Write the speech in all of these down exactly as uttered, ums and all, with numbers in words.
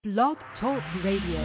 Blog Talk Radio.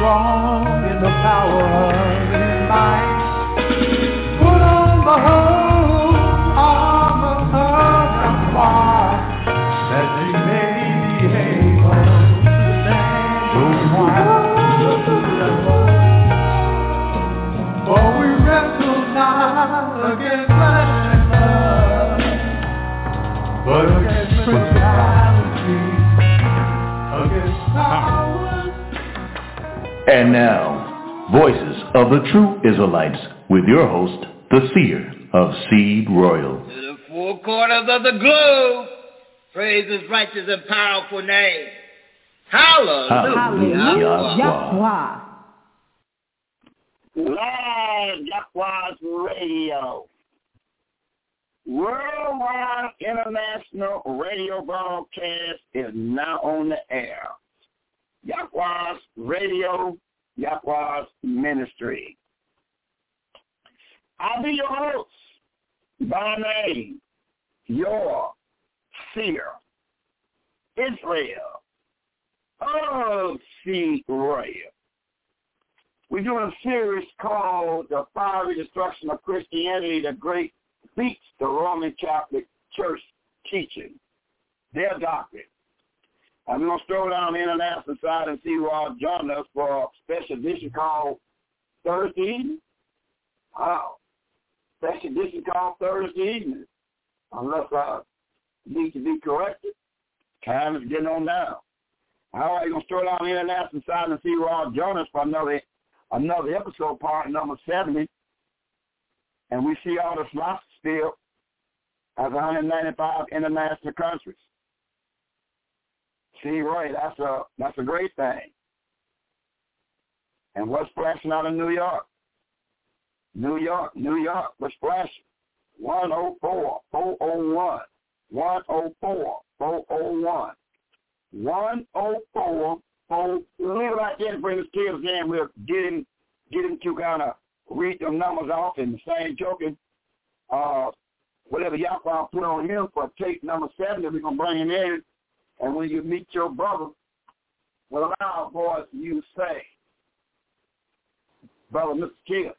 strong in the power of his might. Put on the whole armor of God, that you may be able to stand your trial. For we wrestle not against flesh and blood, but against principalities, against powers. And now, Voices of the True Israelites, with your host, the seer of Seed Royal. To the four corners of the globe, praise his righteous and powerful name. Hallelujah. Hallelujah. Yahweh. Live Yahweh's Radio. Worldwide International Radio Broadcast is now on the air. Yahweh's Radio, Yahweh's Ministry. I'll be your host by name, your seer, Israel of Seed Royal. We're doing a series called The Fiery Destruction of Christianity, the Great Beats the Roman Catholic Church Teaching, their doctrine. I'm going to stroll down the international side and see who all join us for a special edition called Thursday evening. Wow. Special edition called Thursday evening. Unless I need to be corrected. Time is getting on down. All right, we're going to stroll down the international side and see who all join us for another, another episode, part number seventy. And we see all the slots still as one hundred ninety-five international countries. See, right, that's a that's a great thing. And what's flashing out of New York? New York, New York, what's flashing? one oh four, four oh one. one oh four, four oh one. one oh four, four leave it like that, bring the kids in. We'll get him, get him to kind of read them numbers off and the same joking. Uh, whatever Yahweh put on him for tape number seven, we're going to bring him in. And when you meet your brother, with a loud voice, you say, Brother Mister Kids,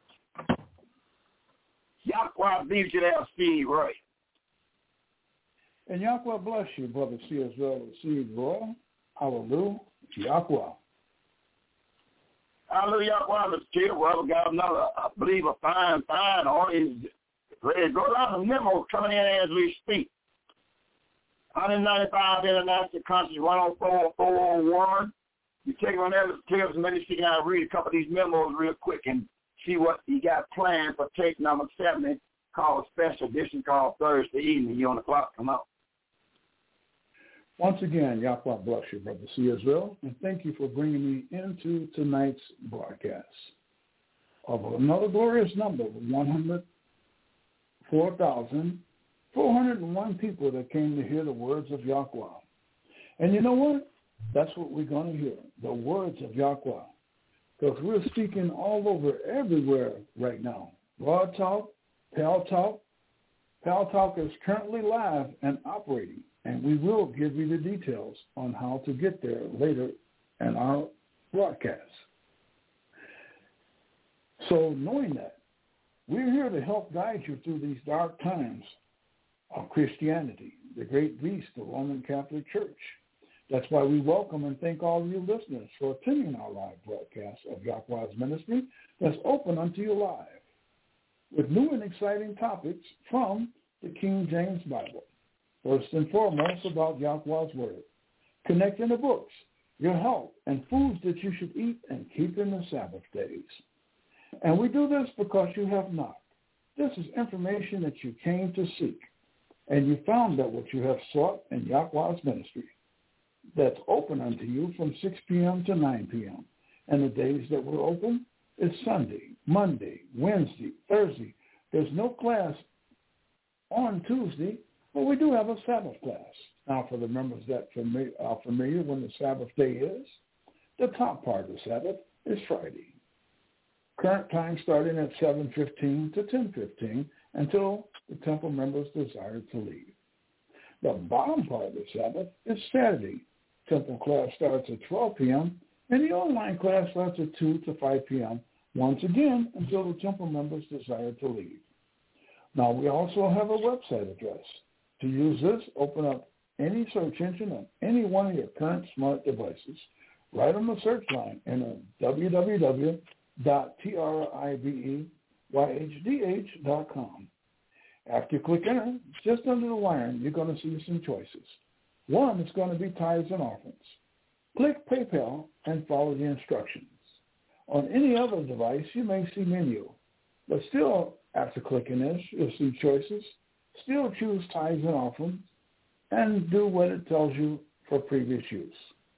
Yahweh be you there, Seed Roy. And Yahweh bless you, Brother C as well as Seed Roy. Hallelujah. Yahweh. Hallelujah, Yahweh, Mister Kids. Well, we got another, I believe, a fine, fine audience. Ready to go down the memo coming in as we speak. one hundred ninety-five international countries, one oh four, four oh one. You take on that tips and maybe you can read a couple of these memos real quick and see what you got planned for take number seventy, called a special edition called Thursday evening. You on the clock, come out. Once again, Yahweh bless you, Brother C as well, and thank you for bringing me into tonight's broadcast of another glorious number, one hundred four thousand. four hundred one people that came to hear the words of Yahweh. And you know what? That's what we're going to hear, the words of Yahweh. Because we're speaking all over, everywhere right now. Raw Talk, Pal Talk. Pal Talk is currently live and operating, and we will give you the details on how to get there later in our broadcast. So knowing that, we're here to help guide you through these dark times of Christianity, the great beast, the Roman Catholic Church. That's why we welcome and thank all of you listeners for attending our live broadcast of Yahweh's Ministry that's open unto you live with new and exciting topics from the King James Bible. First and foremost about Yahweh's Word, connecting the books, your health, and foods that you should eat and keep in the Sabbath days. And we do this because you have knocked. This is information that you came to seek. And you found that what you have sought in Yahweh's ministry that's open unto you from six p.m. to nine p.m. And the days that we're open is Sunday, Monday, Wednesday, Thursday. There's no class on Tuesday, but we do have a Sabbath class. Now, for the members that are familiar when the Sabbath day is, the top part of the Sabbath is Friday. Current time starting at seven fifteen to ten fifteen until the temple members desire to leave. The bottom part of the Sabbath is Saturday. Temple class starts at twelve p.m. And the online class starts at two to five p.m. once again until the temple members desire to leave. Now, we also have a website address. To use this, open up any search engine on any one of your current smart devices. Right on the search line, enter w w w dot tribeyhdh dot com. After you click enter, just under the line, you're going to see some choices. One is going to be tithes and offerings. Click PayPal and follow the instructions. On any other device, you may see menu, but still, after clicking this, you'll see choices. Still choose tithes and offerings, and do what it tells you for previous use.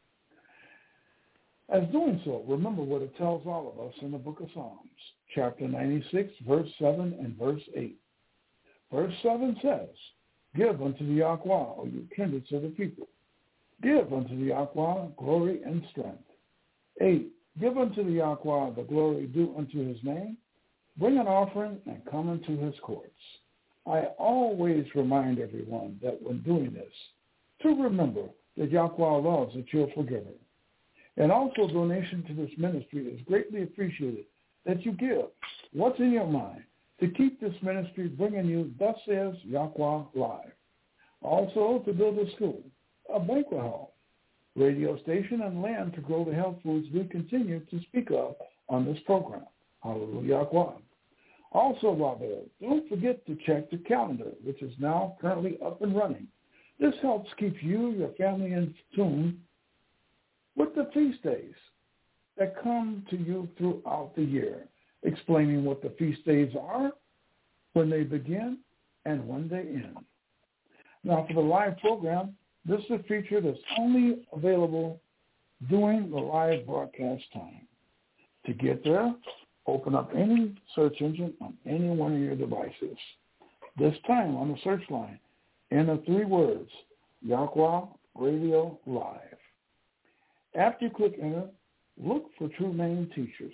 As doing so, remember what it tells all of us in the book of Psalms, chapter ninety-six, verse seven and verse eight. Verse seven says, "Give unto the Yahweh, O you kindreds of the people. Give unto the Yahweh glory and strength." eight. "Give unto the Yahweh the glory due unto his name. Bring an offering and come into his courts." I always remind everyone that when doing this, to remember that Yahweh loves a cheerful giver. And also, donation to this ministry is greatly appreciated that you give what's in your mind to keep this ministry bringing you Thus Says Yahweh Live. Also, to build a school, a banquet hall, radio station, and land to grow the health foods we continue to speak of on this program. Hallelujah. Also, while there, don't forget to check the calendar, which is now currently up and running. This helps keep you, your family, in tune with the feast days that come to you throughout the year, explaining what the feast days are, when they begin, and when they end. Now, for the live program, this is a feature that's only available during the live broadcast time. To get there, open up any search engine on any one of your devices. This time on the search line, enter three words, Yahweh Radio Live. After you click enter, look for True Name Teachers.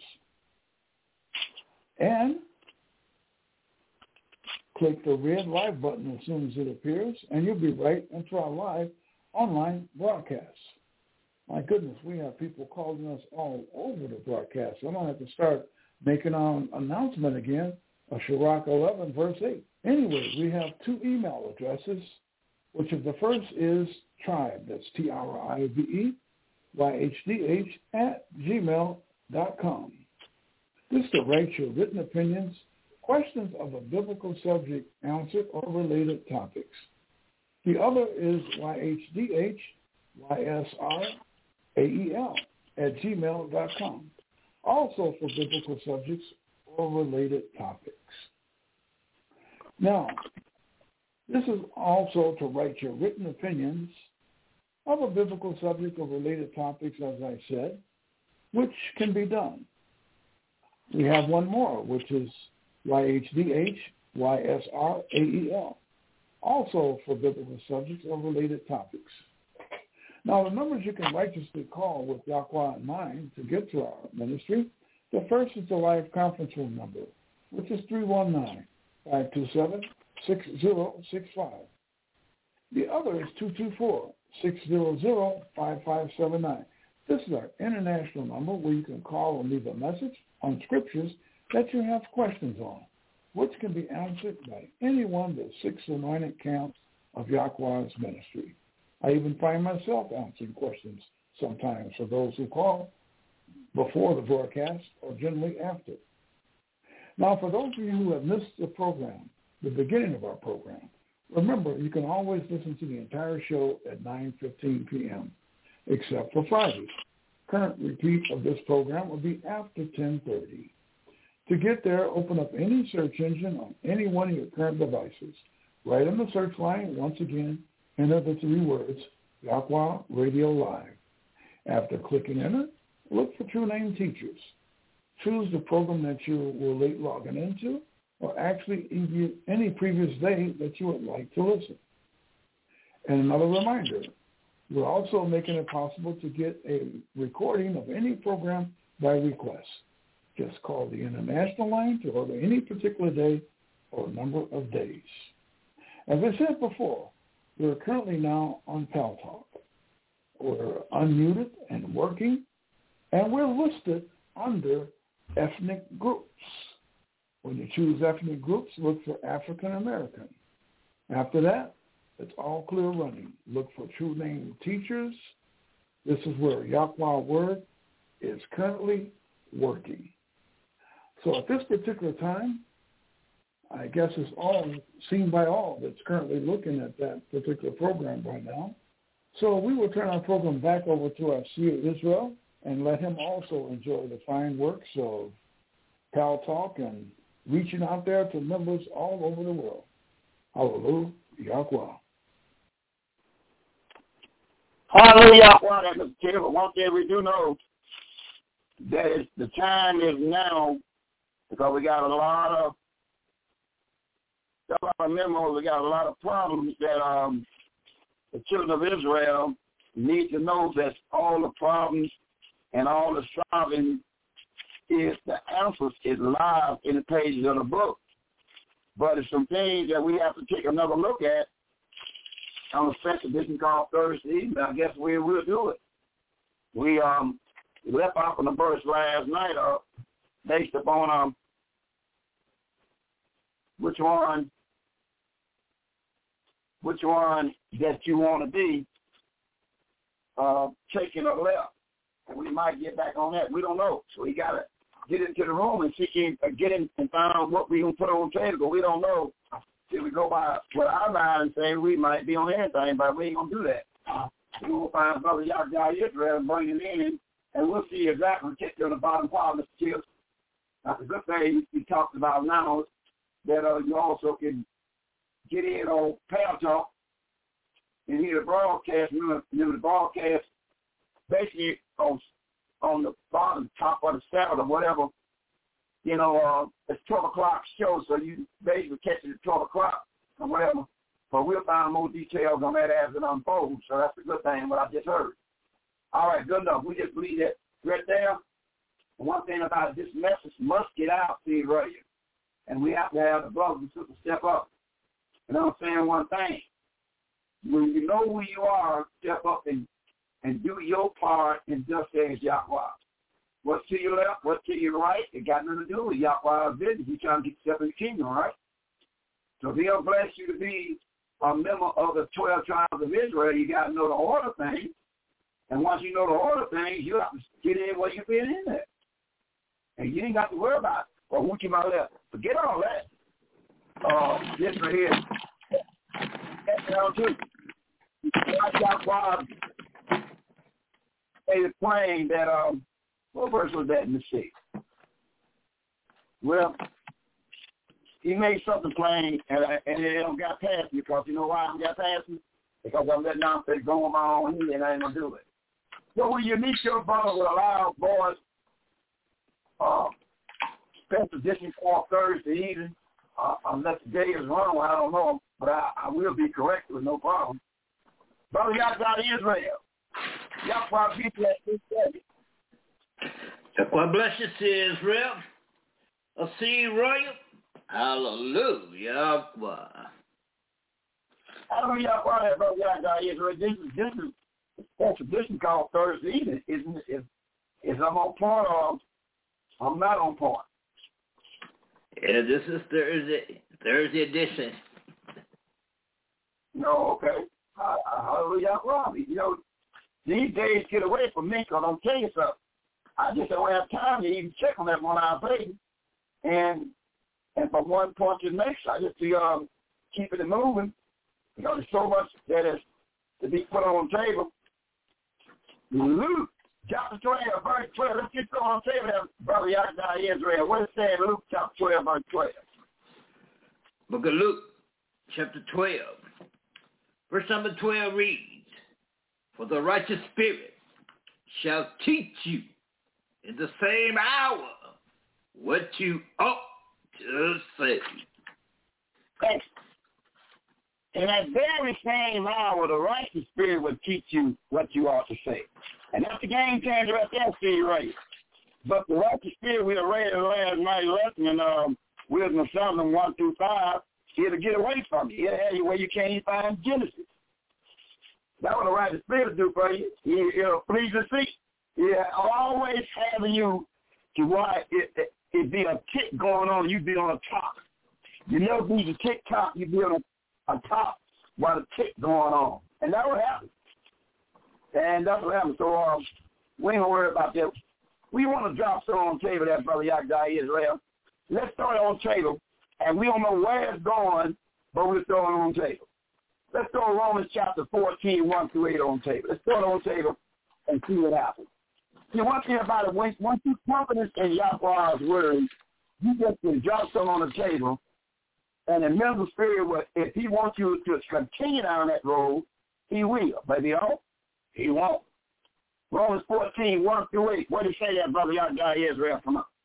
And click the red live button as soon as it appears, and you'll be right into our live online broadcast. My goodness, we have people calling us all over the broadcast. I don't have to start making our announcement again of Sirach eleven, verse eight. Anyway, we have two email addresses, which is the first is tribe, that's T R I B E, Y H D H, at gmail dot com. This is to write your written opinions, questions of a biblical subject answered, or related topics. The other is Y H D H, Y S R A E L, at gmail dot com. Also for biblical subjects or related topics. Now, this is also to write your written opinions of a biblical subject or related topics, as I said, which can be done. We have one more, which is Y H D H, Y S R A E L, also for biblical subjects or related topics. Now, the numbers you can righteously call with Yahweh in mind to get to our ministry, the first is the live conference room number, which is three one nine, five two seven, six zero six five. The other is two two four, six zero zero, five five seven nine. This is our international number where you can call and leave a message on scriptures that you have questions on, which can be answered by anyone that six or nine accounts of Yahweh's ministry. I even find myself answering questions sometimes for those who call before the broadcast or generally after. Now, for those of you who have missed the program, the beginning of our program, remember, you can always listen to the entire show at nine fifteen p.m., except for Fridays. Current repeat of this program will be after ten thirty. To get there, open up any search engine on any one of your current devices. Right on the search line, once again, enter the three words, Yahweh Radio Live. After clicking enter, look for True Name Teachers. Choose the program that you were late logging into, or actually any previous day that you would like to listen. And another reminder, we're also making it possible to get a recording of any program by request. Just call the international line to order any particular day or number of days. As I said before, we're currently now on Pal Talk. We're unmuted and working, And we're listed under ethnic groups. When you choose ethnic groups, look for African American. After that, it's all clear running. Look for true name teachers. This is where Yahweh Word is currently working. So at this particular time, I guess it's all seen by all that's currently looking at that particular program right now. So we will turn our program back over to our seer Israel and let him also enjoy the fine works of Pal Talk and reaching out there to members all over the world. Hallelujah, Yahweh. Hallelujah, Yahweh. That Mister Taylor, one thing we do know that is, the time is now, because we got a lot of, a lot of memos, we got a lot of problems that um, the children of Israel need to know that all the problems and all the solving is the answers is live in the pages of the book. But it's some things that we have to take another look at on a special edition called Thursday evening. I guess we will do it. We um left off on the verse last night uh, based upon um which one which one that you want to be uh, taking or left. And we might get back on that. We don't know. So we got to get into the room and see, uh, get in and find out what we're going to put on the table. But we don't know. If we go by what our mind and say we might be on anything, but we ain't going to do that. We're going to find Brother Yahweh Israel and bring him in, and we'll see exactly what gets to the bottom part of Mister Chips. That's a good thing he talks about now, that uh, you also can get in on Pal Talk and hear the broadcast. Remember, remember the broadcast basically on on the bottom top of the saddle or whatever. You know, uh, it's twelve o'clock show, so you basically catch it at twelve o'clock or whatever. But we'll find more details on that as it unfolds. So that's a good thing, what I just heard. All right, good enough. We just believe that right there. One thing about it, this message must get out to you, right? And we have to have the brothers and sisters step up. And I'm saying one thing. When you know who you are, step up and, and do your part and just as Yahweh. What's to your left, what's to your right, it got nothing to do with Yahweh's business. He's trying to get yourself in the kingdom, all right? So if he'll bless you to be a member of the twelve tribes of Israel, you got to know the order thing. And once you know the order things, you have to get in where you've been in there. And you ain't got to worry about it. Or who to my left. Forget all that. Uh, this right here. That's down too. Yahweh made it plain that, um, what verse was that in the six? Well, he made something plain, and, and it don't got past me, because you know why I got past me? Because I'm letting out there go on my own here, and I ain't going to do it. So when you meet your brother with a loud voice, uh, special edition for Thursday evening, uh, unless the day is wrong, I don't know, but I, I will be corrected with no problem. Brother Yahweh Israel, Yahweh be blessed this day. Well, bless you, see Israel. I see you, Royal. Hallelujah. Hallelujah, Brother Yahweh Israel. This is, this is a tradition called Thursday evening. Isn't it? Is, is I'm on point or I'm not on point? Yeah, this is Thursday, Thursday edition. No, okay. Hallelujah, Robbie. You know, these days get away from me, because I'm telling you something. I just don't have time to even check on that one-hour page. And and from one point to the next, I just to um, keep it moving. You know, there's so much that is to be put on the table. Luke chapter twelve, verse twelve. Let's get on the table there, Brother Yahweh Israel. What is it saying, Luke chapter twelve, verse twelve? Book of Luke, chapter twelve. Verse number twelve reads, "For the righteous spirit shall teach you in the same hour what you ought to say." Thanks. In that very same hour, the righteous spirit will teach you what you ought to say. And that's the game changer right there, see right. But the righteous spirit, we read in last night's lesson in um, Wisdom of Solomon one through five, it'll get away from you. It'll have you where you can't even find Genesis. That's what the righteous spirit will do for you. It'll please the seat. Yeah, always having you to why it, it, it be a tick going on, you be on the top. You never be the tick top, you be on a, a top while the tick going on. And that's what happens. And that's what happens. So um, we ain't going to worry about that. We want to drop something on the table there, Brother Yakdai Israel. Let's throw it on the table. And we don't know where it's going, but we're throwing it on the table. Let's throw Romans chapter fourteen, one through eight on the table. Let's throw it on the table and see what happens. See, one thing about it, once, once you confidence in Yahweh's word, you just can drop something on the table, and the mental spirit, will, if he wants you to continue down that road, he will. But if he don't, he won't. Romans fourteen, one through eight. What did he say there, Brother Yakdai Israel? Come on.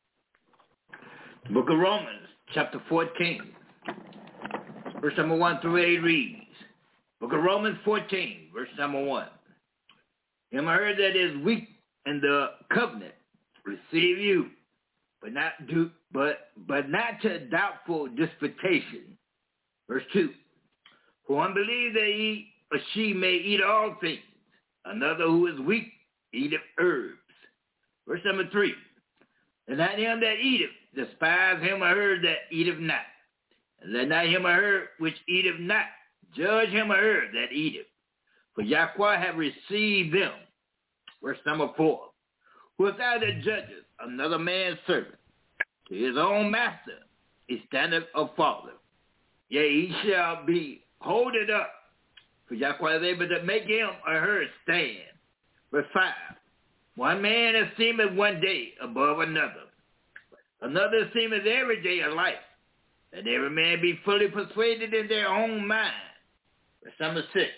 The book of Romans, chapter fourteen, verse number one through eight reads, book of Romans fourteen, verse number one. Him I heard that is weak in the covenant, receive you, but not do, but but not to doubtful disputation. Verse two. For one believes that he or she may eat all things, another who is weak eateth herbs. Verse number three. And not him that eateth despise him or her that eateth not, and let not him or her which eateth not judge him or her that eateth, for Yahweh have received them. Verse number four. Without the judges another man's servant, to his own master he standeth or falleth, yea, he shall be holded up, for Yahweh is able to make him or her stand. Verse five. One man esteemeth one day above another, another esteemeth every day alike. Let every man be fully persuaded in their own mind. Verse number six.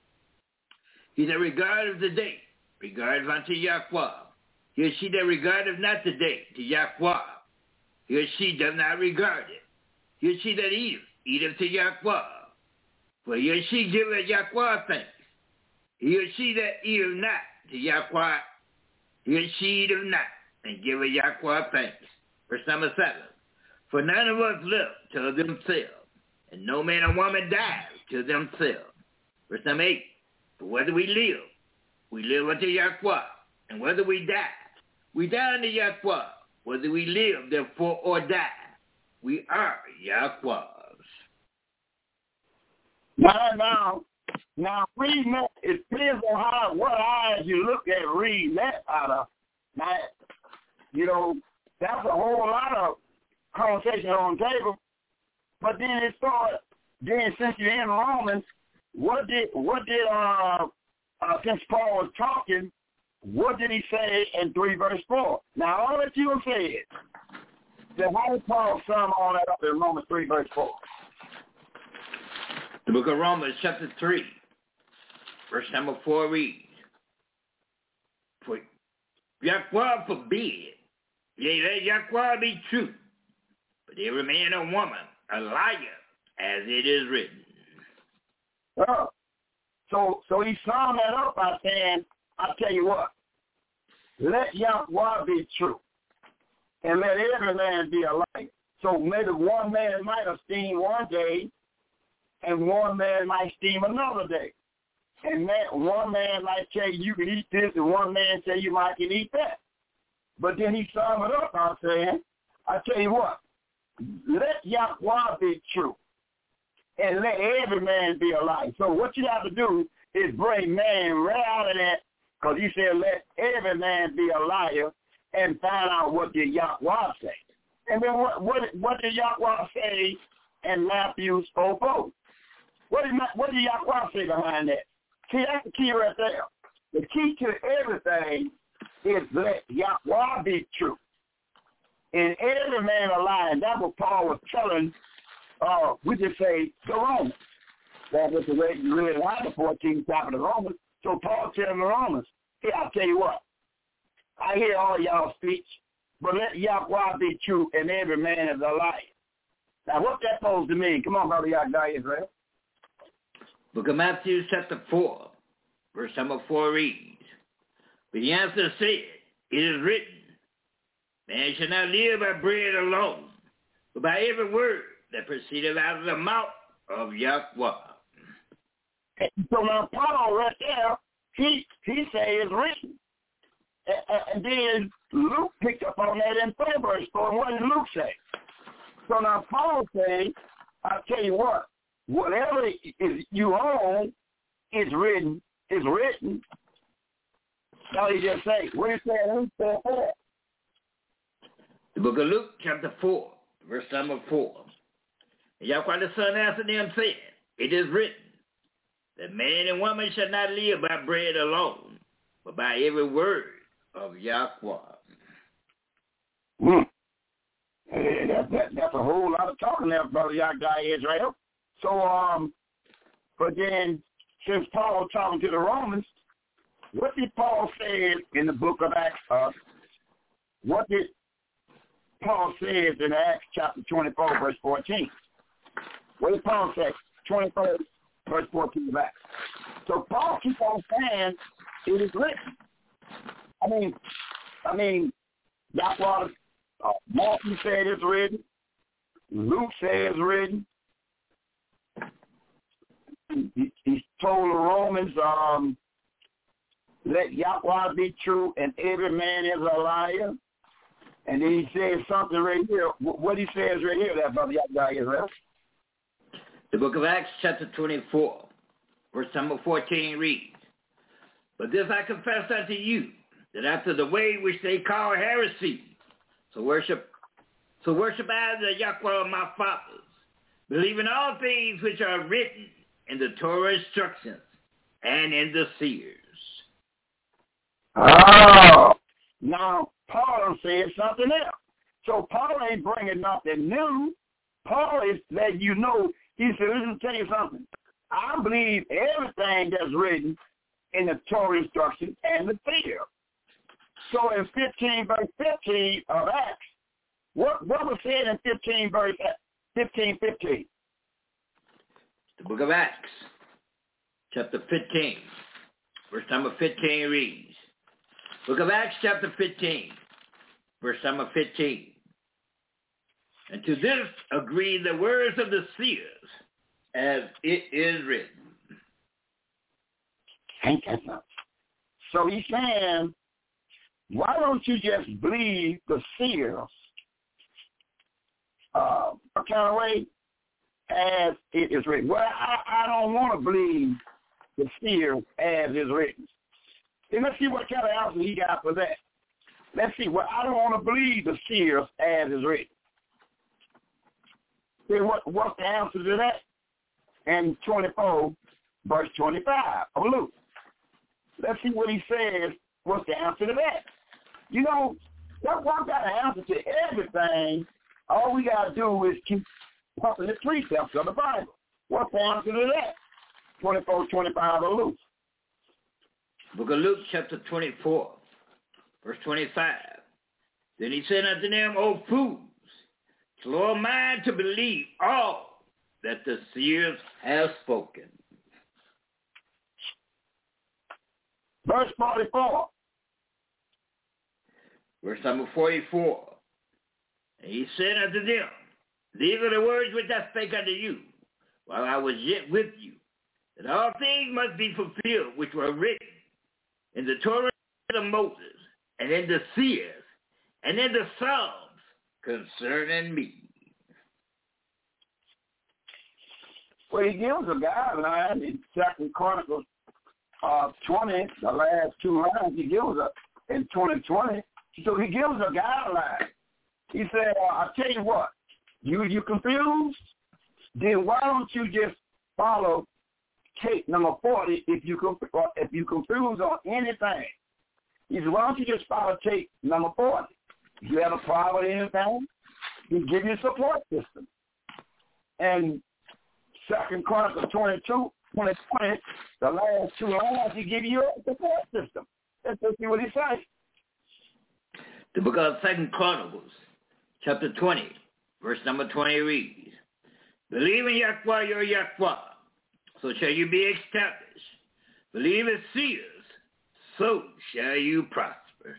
He that regardeth the day, regardeth unto Yahweh. He or she that regardeth not the day, to Yahweh. He or she does not regard it. He or she that eateth, eateth to Yahweh. For he or she giveth Yahweh thanks. He or she that eateth not to Yahweh, he or she eateth not, and giveth Yahweh thanks. Verse number seven. For none of us live to themselves, and no man or woman dies to themselves. Verse number eight. For whether we live, we live unto Yahweh, and whether we die, we die unto Yahweh. Whether we live, therefore, or die, we are Yahweh's. Now, now, now, reading that, it depends on how, what eyes you look at reading that out of. Now, you know, that's a whole lot of conversation on the table. But then it started, then since you're in Romans, what did, what did, uh, uh, since Paul was talking, what did he say in three verse four? Now, all that you said, then how did Paul sum all that up in Romans three verse four? The book of Romans chapter three, verse number four reads, For Yahweh forbid, yea, let Yahweh be true, but every man or woman a liar, as it is written. Uh, so, so he summed that up by saying, I'll tell you what, let Yahweh be true, and let every man be a liar. So maybe one man might esteem one day, and one man might esteem another day. And man, one man might tell you you can eat this, and one man say you might can eat that. But then he summed it up by saying, I tell you what, let Yahweh be true, and let every man be a liar. So what you have to do is bring man right out of that, because he said let every man be a liar, and find out what did Yahweh say. And then what what, what did Yahweh say in Matthew four four? What did, what did Yahweh say behind that? See, that's the key right there. The key to everything is let Yahweh be true, and every man a liar. And that's what Paul was telling, uh, we just say, the Romans. That was the way you read out the fourteenth chapter of Romans. So Paul telling the Romans, hey, I'll tell you what, I hear all y'all speech, but let Yahweh be true, and every man is a liar. Now, what's that supposed to mean? Come on, Brother Yakdai Israel. Book of Matthew chapter four, verse number four reads, But he answered said, It is written, Man shall not live by bread alone, but by every word that proceedeth out of the mouth of Yahweh. So now Paul right there, he he say it's written. And, and then Luke picked up on that in four verse four. What did Luke say? So now Paul says, I'll tell you what, whatever is you own is written, is written. Now he just say, what did he say in Luke four? The book of Luke, chapter four, verse number four. And Yahweh the Son answered them, saying, it is written, that man and woman shall not live by bread alone, but by every word of Yahweh. Hmm. Hey, that, that, that's a whole lot of talking there, Brother Yahweh Israel. So, um, but then, since Paul talking to the Romans, what did Paul say in the book of Acts? Uh, what did Paul say in Acts chapter twenty-four, verse fourteen? What did Paul say? twenty-four, verse fourteen of Acts. So Paul keeps on saying it is written. I mean, I mean, that's what uh, Martin said it's written. Luke says it's written. He, he told the Romans, um, let Yahweh be true and every man is a liar. And then he says something right here. What he says right here, that Brother Yahweh Israel. The book of Acts, chapter twenty-four, verse number fourteen reads, but this I confess unto you, that after the way which they call heresy, so worship, so worship I the Yahweh of my fathers, believing all things which are written in the Torah instructions and in the seers. Oh, now Paul said something else. So Paul ain't bringing nothing new. Paul is letting you know. He said, listen, tell you something. I believe everything that's written in the Torah instruction and the seer. So in fifteen verse fifteen of Acts, what, what was said in fifteen verse fifteen fifteen? The book of Acts, chapter fifteen, verse number fifteen reads, book of Acts, chapter fifteen, verse number fifteen. And to this agree the words of the seers, as it is written. Ain't that something? So he's saying, why don't you just believe the seers, uh, what kind of way, as it is written? Well, I, I don't want to believe the seers as is written. And let's see what kind of answer he got for that. Let's see. Well, I don't want to believe the seers as is written. See, what, what's the answer to that? And twenty-four, verse twenty-five of Luke. Let's see what he says. What's the answer to that? You know, that one got an answer to everything. All we got to do is keep pumping the precepts of the Bible. What's the answer to that? twenty-four, twenty-five of Luke. Book of Luke, chapter twenty-four, verse twenty-five. Then he said unto them, O fools, slow of mind to believe all that the seers have spoken. Verse forty-four. Verse number forty-four. And he said unto them, these are the words which I spake unto you, while I was yet with you, that all things must be fulfilled which were written in the Torah of Moses, and in the seers, and in the Psalms concerning me. Well, he gives a guideline in Second Chronicles uh, twenty, the last two lines. He gives a in twenty twenty. So he gives a guideline. He said, uh, "I tell you what, you you confused? Then why don't you just follow tape number forty if you if you confused on anything? He said, why don't you just follow tape number forty? If you have a problem with anything, he give you a support system." And Second Chronicles twenty-two, twenty twenty, the last two lines, he give you a support system. Let's see what he says. The book of Second Chronicles, chapter twenty, verse number twenty reads, believe in Yahweh your Yahweh, so shall you be established. Believe in seers, so shall you prosper.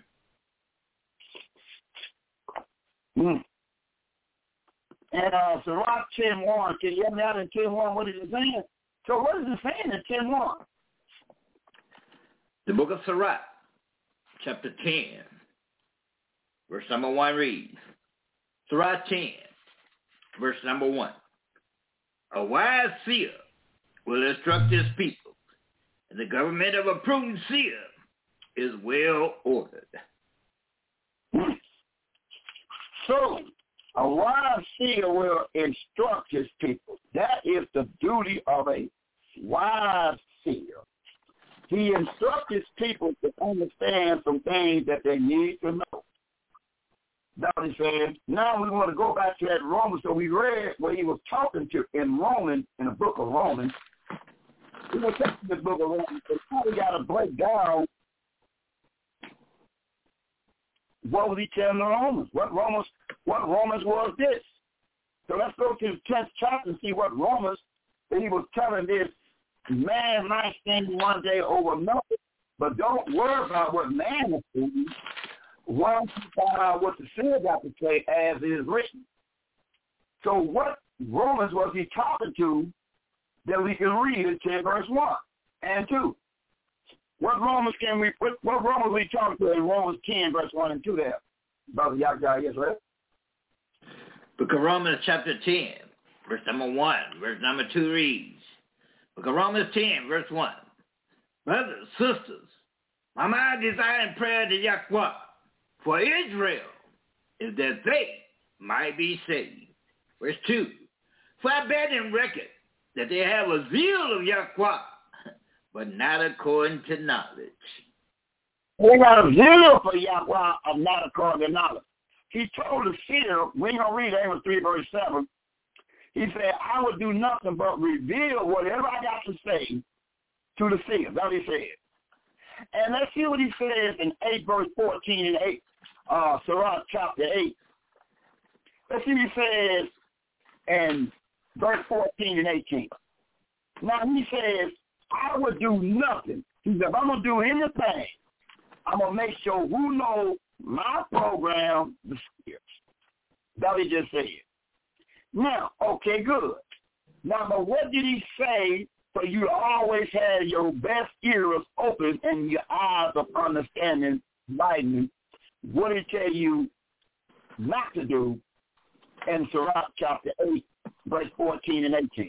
Hmm. And uh, Sirach ten one, can you help me out in ten one? What is it saying? So what is it saying in ten one? The book of Sirach, chapter ten, verse number one reads, Surah ten, verse number one. A wise seer will instruct his people, and the government of a prudent seer is well ordered. So, a wise seer will instruct his people. That is the duty of a wise seer. He instructs his people to understand some things that they need to know. That's what he said. Now we want to go back to that Romans. So we read what he was talking to in Romans, in the book of Romans. We will take the book of Romans, but now we got to break down what was he telling the Romans? What Romans, what Romans was this? So let's go to the tenth chapter and see what Romans, that he was telling this man might stand one day over another, but don't worry about what man is doing. Once you find out what the seer got to say as it is written. So what Romans was he talking to that we can read in ten verse one and two? What Romans can we what, what Romans we talking to in Romans ten verse one and two there? Brother Yahya, yes, right? Book of Romans chapter ten, verse number one, verse number two reads, Book of Romans ten, verse one. Brothers, sisters, my mind desire and prayer to Yahweh for Israel is that they might be saved. Verse two. For I bear them record that they have a zeal of Yahweh, but not according to knowledge. They got a zeal for Yahweh, of not according to knowledge. He told the seer, we ain't going to read Amos three, verse seven. He said, I will do nothing but reveal whatever I got to say to the seer. That's what he said. And let's see what he says in eight, verse fourteen and eight, uh, Surah chapter eight. Let's see what he says in verse fourteen and eighteen. Now he says, I will do nothing. He said, if I'm going to do anything, I'm going to make sure who knows my program, the seers. That's what he just said. Now, okay, good. Now, but what did he say for you to always have your best ears open and your eyes of understanding widening? What did he tell you not to do in Surah chapter eight, verse fourteen and eighteen?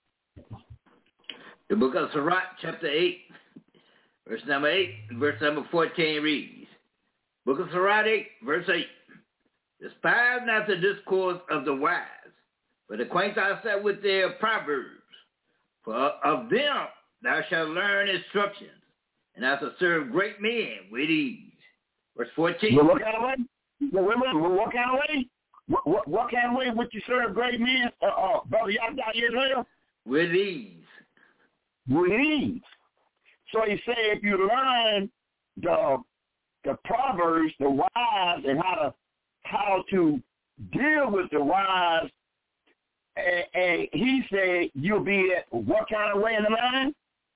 The book of Surah chapter eight, verse number eight, verse number fourteen reads, Book of Surah eight, verse eight. Despise not the discourse of the wise, but acquaint thyself with their proverbs. For of them thou shalt learn instructions, and thou shalt serve great men with ease. Verse fourteen. Well, what kind of way? Well, wait, wait, well, what kind of way? What, what, what kind of way would you serve great men? Uh, uh, Brother Yahya Israel? With ease. With ease. So he said if you learn the the proverbs, the wise, and how to how to deal with the wise, and, and he said you'll be at what kind of way in the mind?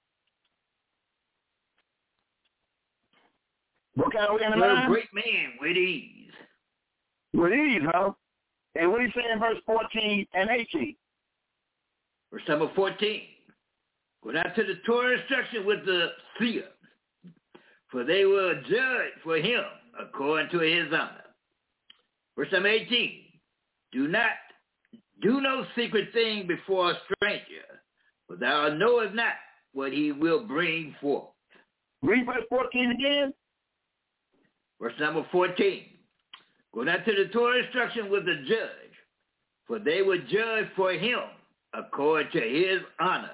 What kind of way in the Serve mind? great men with ease. With ease, huh? And what did he say in verse fourteen and eighteen? Verse number fourteen. Go not to the Torah instruction with the seer, for they will judge for him according to his honor. Verse number eighteen. Do not do no secret thing before a stranger, for thou knowest not what he will bring forth. Read verse fourteen again. Verse number fourteen. Go not to the Torah instruction with the judge, for they will judge for him according to his honor.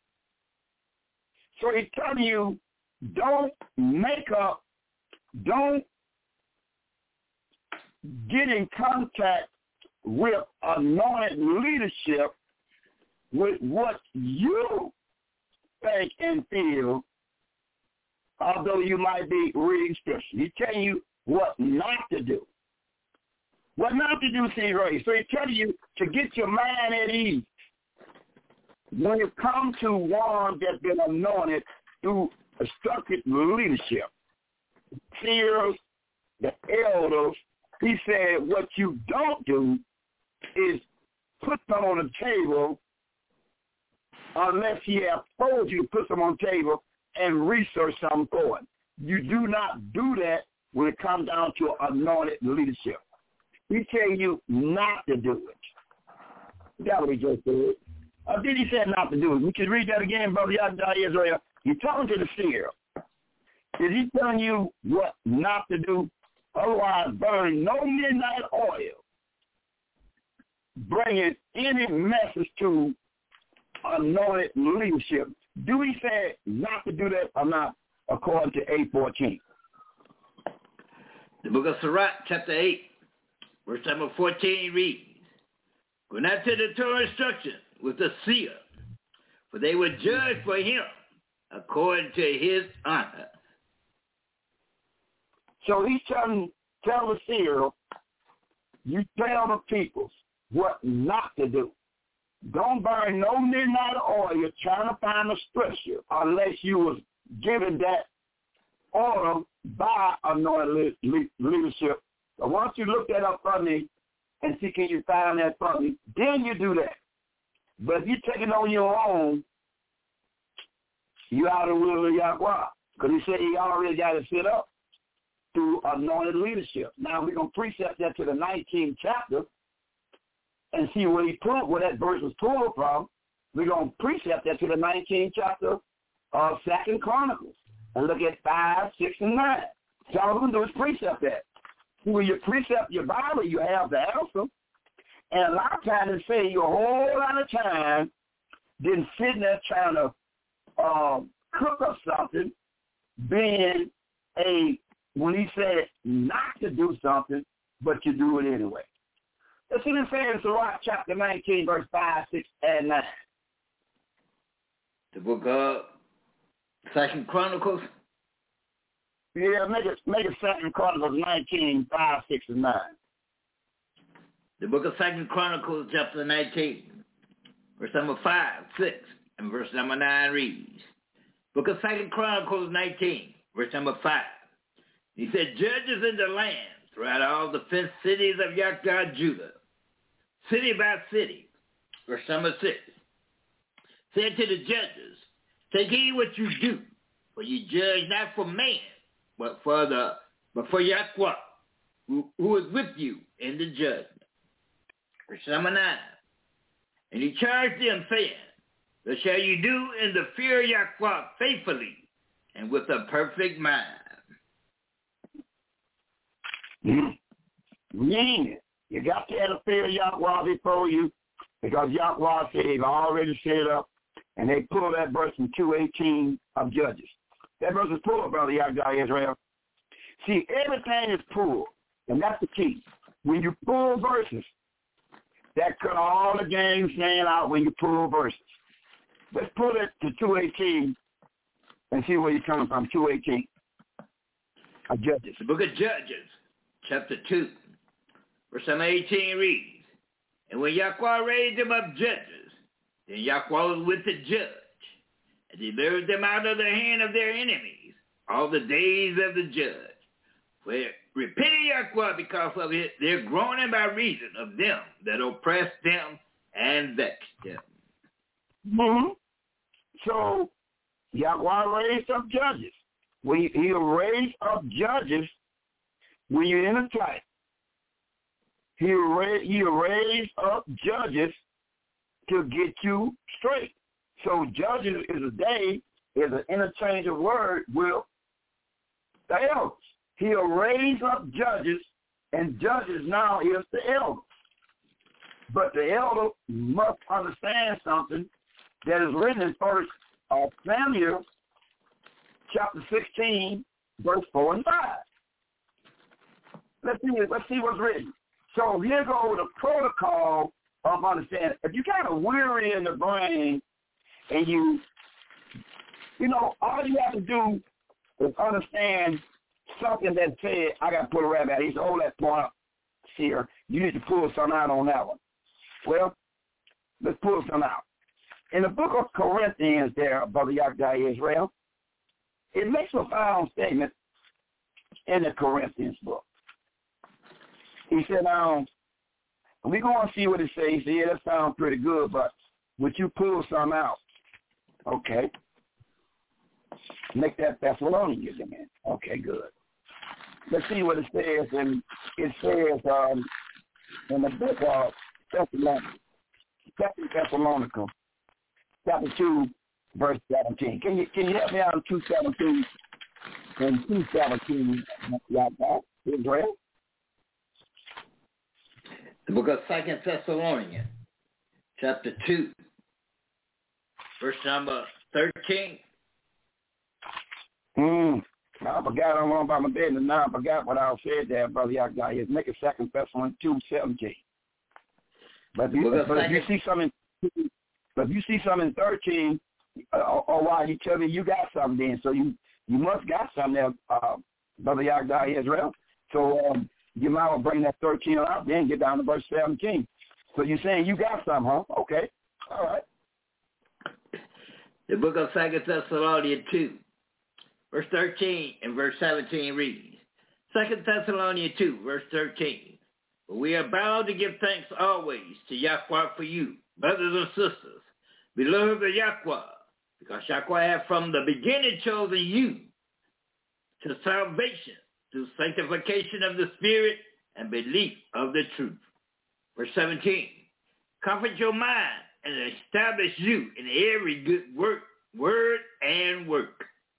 So he's telling you, don't make up, don't get in contact with anointed leadership with what you think and feel, although you might be reading scripture. He's telling you what not to do. What not to do, see, Ray. So he's telling you to get your mind at ease. When you come to one that's been anointed through instructed leadership, seers, the elders, he said what you don't do is put them on the table unless he has told you to put them on the table and research something for it. You do not do that when it comes down to anointed leadership. He tell you not to do it. That's what he just said. Uh, then he said not to do it. We can read that again, Brother Yahweh Israel. You're talking to the seer. Is he telling you what not to do? Otherwise, burn no midnight oil, bringing any message to anointed leadership. Do he say not to do that or not, according to eight fourteen? The book of Sirach, chapter eight, verse number fourteen reads, go not to the Torah instruction with the seer, for they will judge for him according to his honor. So he's telling, tell the seer, you tell the people what not to do. Don't burn no midnight oil trying to find a scripture unless you was given that order by anointed leadership. So once you look that up for me and see can you find that for me, then you do that. But if you take it on your own, you out of the will of Yahweh. Because he said he already got it set up through anointed leadership. Now we're going to precept that to the nineteenth chapter and see where he pulled, where that verse was pulled from. We're going to precept that to the nineteenth chapter of Second Chronicles and look at five, six, and nine. So all we're going to do is precept that. When you precept your Bible, you have the answer. And a lot of times it saves you a whole lot of time than sitting there trying to um, cook up something, being a, when he said not to do something, but you do it anyway. Let's see what it says in Sirach chapter nineteen, verse five, six, and nine. The book of Second Chronicles. Yeah, make it, make it Second Chronicles nineteen, five, six, and nine. The book of Second Chronicles, chapter nineteen, verse number five, six, and verse number nine reads. Book of Second Chronicles nineteen, verse number five. He said, judges in the land throughout all the fenced cities of Yahweh Judah, city by city. Verse number six. Said to the judges, take heed what you do, for you judge not for man, but for the but for Yahweh, who, who is with you in the judgment. Verse number nine. And he charged them, saying, what shall you do in the fear of Yahweh faithfully and with a perfect mind? Meaning, you got to have the fear of Yahweh before you, because Yahweh said they've already set up, and they pull that verse from two eighteen of Judges. That verse is pulled, Brother Yahweh Israel. See, everything is pulled, and that's the key. When you pull verses, that cut all the game saying out when you pull verses. Let's pull it to two eighteen and see where you're coming from, two eighteen of Judges. The book of Judges, chapter two, verse number eighteen reads, and when Yahweh raised them up judges, then Yahweh was with the judge, and delivered them out of the hand of their enemies all the days of the judge. Where repented Yahweh because of it, their groaning by reason of them that oppressed them and vexed them. Mm-hmm. So Yahweh raised up judges. When he, he raised up judges when you're in a fight. He, ra- he raised up judges to get you straight. So judges is a day, is an interchangeable word with the elders. He'll raise up judges, and judges now is the elder. But the elder must understand something that is written in First uh, Samuel chapter sixteen, verse four and five. Let's see, let's see what's written. So here goes the protocol of understanding. If you kind of weary in the brain and you, you know, all you have to do is understand something that said, I got to pull a rabbit out. He said, hold that point up here. You need to pull something out on that one. Well, let's pull something out. In the book of Corinthians there, Brother Yahweh Israel, it makes a profound statement in the Corinthians book. He said, um, we're going to see what it says. He said, yeah, that sounds pretty good, but would you pull some out? Okay. Make that Thessalonians again. Okay, good. let's see what it says. And it says um, in the book of Thessalonica, Second Thessalonica, chapter two, verse seventeen. Can you can you help me out on two seventeen and two seventeen? Israel. The book of Second Thessalonians, chapter two, verse number thirteen. Hmm. I forgot I'm on about my business now. I forgot what I said there, brother. Y'all got here. Make it Second Thessalonians two seventeen. But, you, but if you see something, but if you see something in thirteen, uh, or, or why you tell me you got something then, so you you must got something there, uh, brother Yagda Israel. So um, you might well bring that thirteen out, then get down to verse seventeen. So you're saying you got something, huh? Okay, all right. The book of Second Thessalonians two, verse thirteen and verse seventeen reads, Second Thessalonians two, verse thirteen. But we are bound to give thanks always to Yahweh for you, brothers and sisters, beloved of Yahweh, because Yahweh hath from the beginning chosen you to salvation, through sanctification of the Spirit and belief of the truth. Verse seventeen, comfort your mind and establish you in every good work, word and work.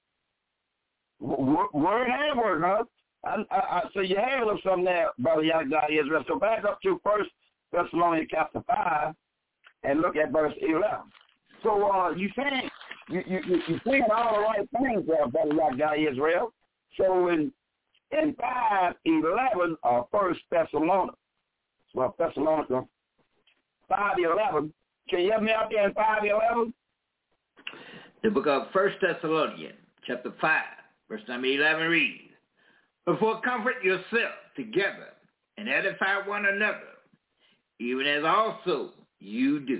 Word and work, huh? I, I, I, so you have a little something there, brother Yagda Israel. So back up to First Thessalonians chapter five and look at verse eleven. So uh, you saying you you you saying all the right things there, brother Yagda Israel. So in in five eleven, uh, First Thessalonians, well Thessalonica five eleven. Can you help me out there in five eleven? The book of First Thessalonians, chapter five, verse number eleven reads, Wherefore comfort yourself together and edify one another, even as also you do.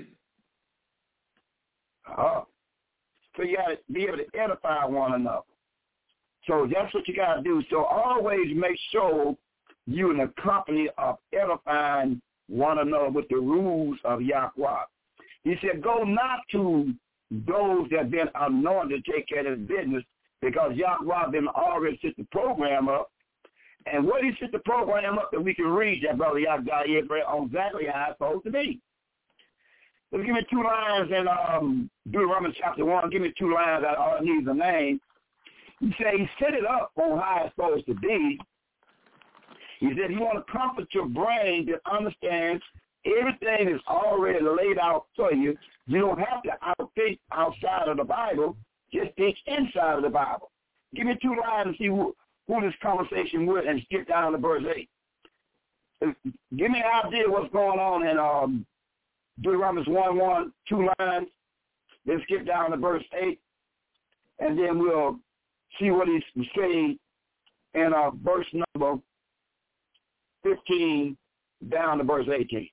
Uh, so you got to be able to edify one another. So that's what you got to do. So always make sure you're in the company of edifying one another with the rules of Yahweh. He said, go not to those that have been anointed to take care of this business, because Yahweh been already set the program up. And what he set the program up that we can read that, brother Yahweh, on exactly how it's supposed to be. So give me two lines in um, Deuteronomy chapter one. Give me two lines that all needs a name. He said he set it up on how it's supposed to be. He said you want to comfort your brain that understands everything is already laid out for you. You don't have to outthink outside of the Bible. Just think inside of the Bible. Give me two lines and see who, who this conversation with, and skip down to verse eight. Give me an idea what's going on in um, Deuteronomy one one, two lines. Then skip down to verse eight, and then we'll see what he's saying in uh, verse number fifteen down to verse eighteen.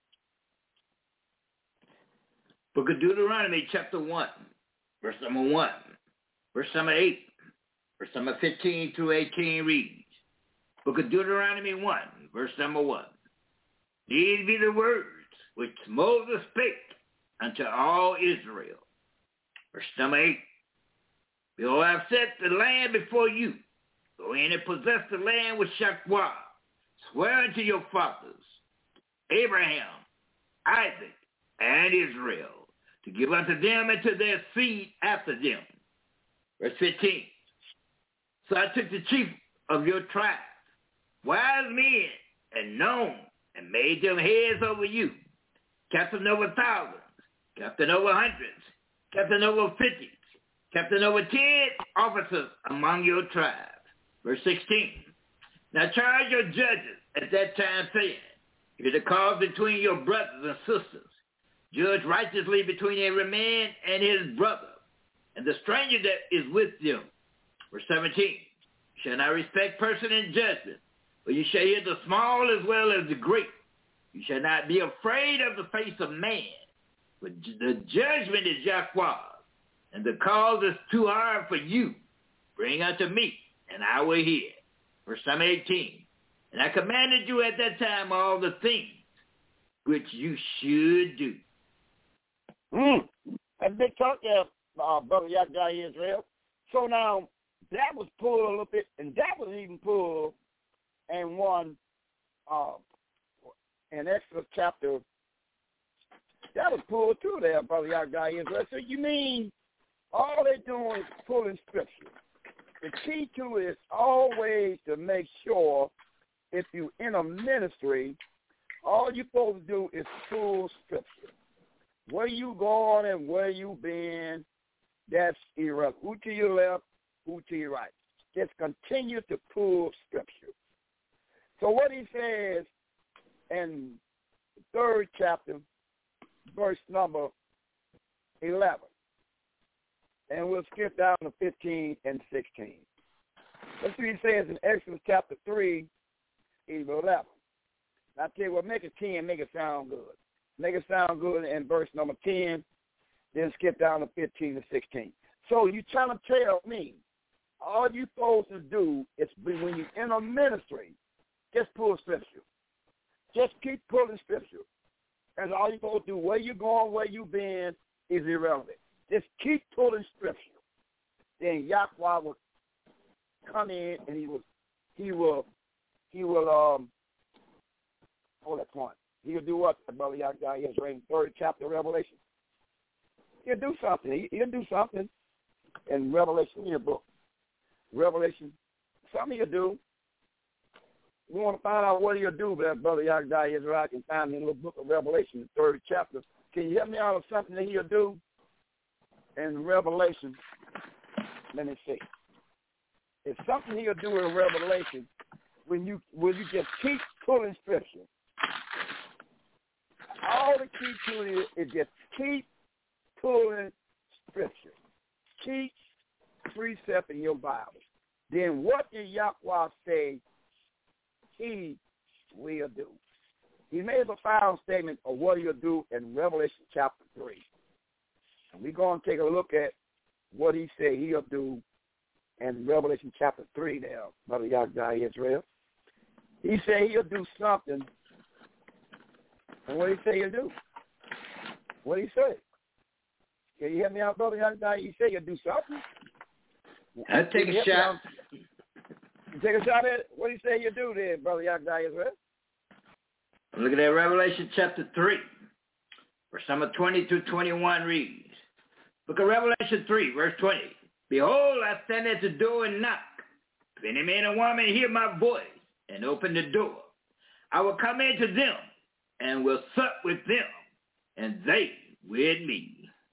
Book of Deuteronomy chapter one, verse number one, verse number eight, verse number fifteen through eighteen reads, Book of Deuteronomy one, verse number one. These be the words which Moses spake unto all Israel. Verse number eight. Behold, I have set the land before you. Go in and possess the land which Yahweh swear unto your fathers, Abraham, Isaac, and Israel, to give unto them and to their seed after them. Verse fifteen. So I took the chief of your tribe, wise men and known, and made them heads over you, captain over thousands, captain over hundreds, captain over fifties, captain over ten officers among your tribes. Verse sixteen. Now charge your judges at that time, saying, if it is a cause between your brothers and sisters, judge righteously between every man and his brother, and the stranger that is with them. Verse seventeen. You shall not respect person in judgment, but you shall hear the small as well as the great. You shall not be afraid of the face of man, but the judgment is Yahweh's, and the cause is too hard for you. Bring unto me, and I will hear. Verse number eighteen. And I commanded you at that time all the things which you should do. Mm. That's big talk there, uh, brother Yahweh Israel. So now, that was pulled a little bit, and that was even pulled in one, uh, in Exodus chapter, that was pulled too there, Brother Yagda Israel. So you mean all they're doing is pulling scripture. The key to it is always to make sure if you're in a ministry, all you're supposed to do is pull scripture. Where you going and where you been, that's irrelevant. Who to your left, who to your right. Just continue to pull scripture. So what he says in the third chapter, verse number eleven, and we'll skip down to fifteen and sixteen. Let's see what he says in Exodus chapter three, eleven. I tell you what, make it ten, make it sound good. Make it sound good in verse number ten, then skip down to fifteen and sixteen. So you trying to tell me all you're supposed to do is be, when you're in a ministry, just pull scripture. Just keep pulling scripture. That's all you're supposed to do. Where you going, where you been is irrelevant. Just keep pulling scripture. Then Yahweh will come in and he will, he will, he will, um, hold that point. He'll do what, Brother Yahweh is in third chapter of Revelation. He'll do something. He, he'll do something in Revelation, in your book. Revelation, something he'll do. We want to find out what he'll do, but Brother Yahweh Israel, I can find in the book of Revelation, the third chapter. Can you help me out with something that he'll do in Revelation? Let me see. It's something he'll do in Revelation when you when you just keep pulling scripture. All the key to it is just keep pulling scripture. Keep precept in your Bible. Then what did Yahweh say he will do? He made a profound statement of what he'll do in Revelation chapter three. And we're going to take a look at what he said he'll do in Revelation chapter three there, Brother Yahweh Israel. He said he'll do something. And what did he say he'll do? What did he say? Can you help me out, Brother Yahweh? He said he'll do something. I'll take a shot. You take a shot at it? What did he say he'll do then, Brother Yahweh Israel? Look at that, Revelation chapter three, verse number twenty through twenty-one reads. Look at Revelation three, verse twenty. Behold, I stand at the door and knock. If any man or woman hear my voice and open the door, I will come into them and will sup with them, and they with me.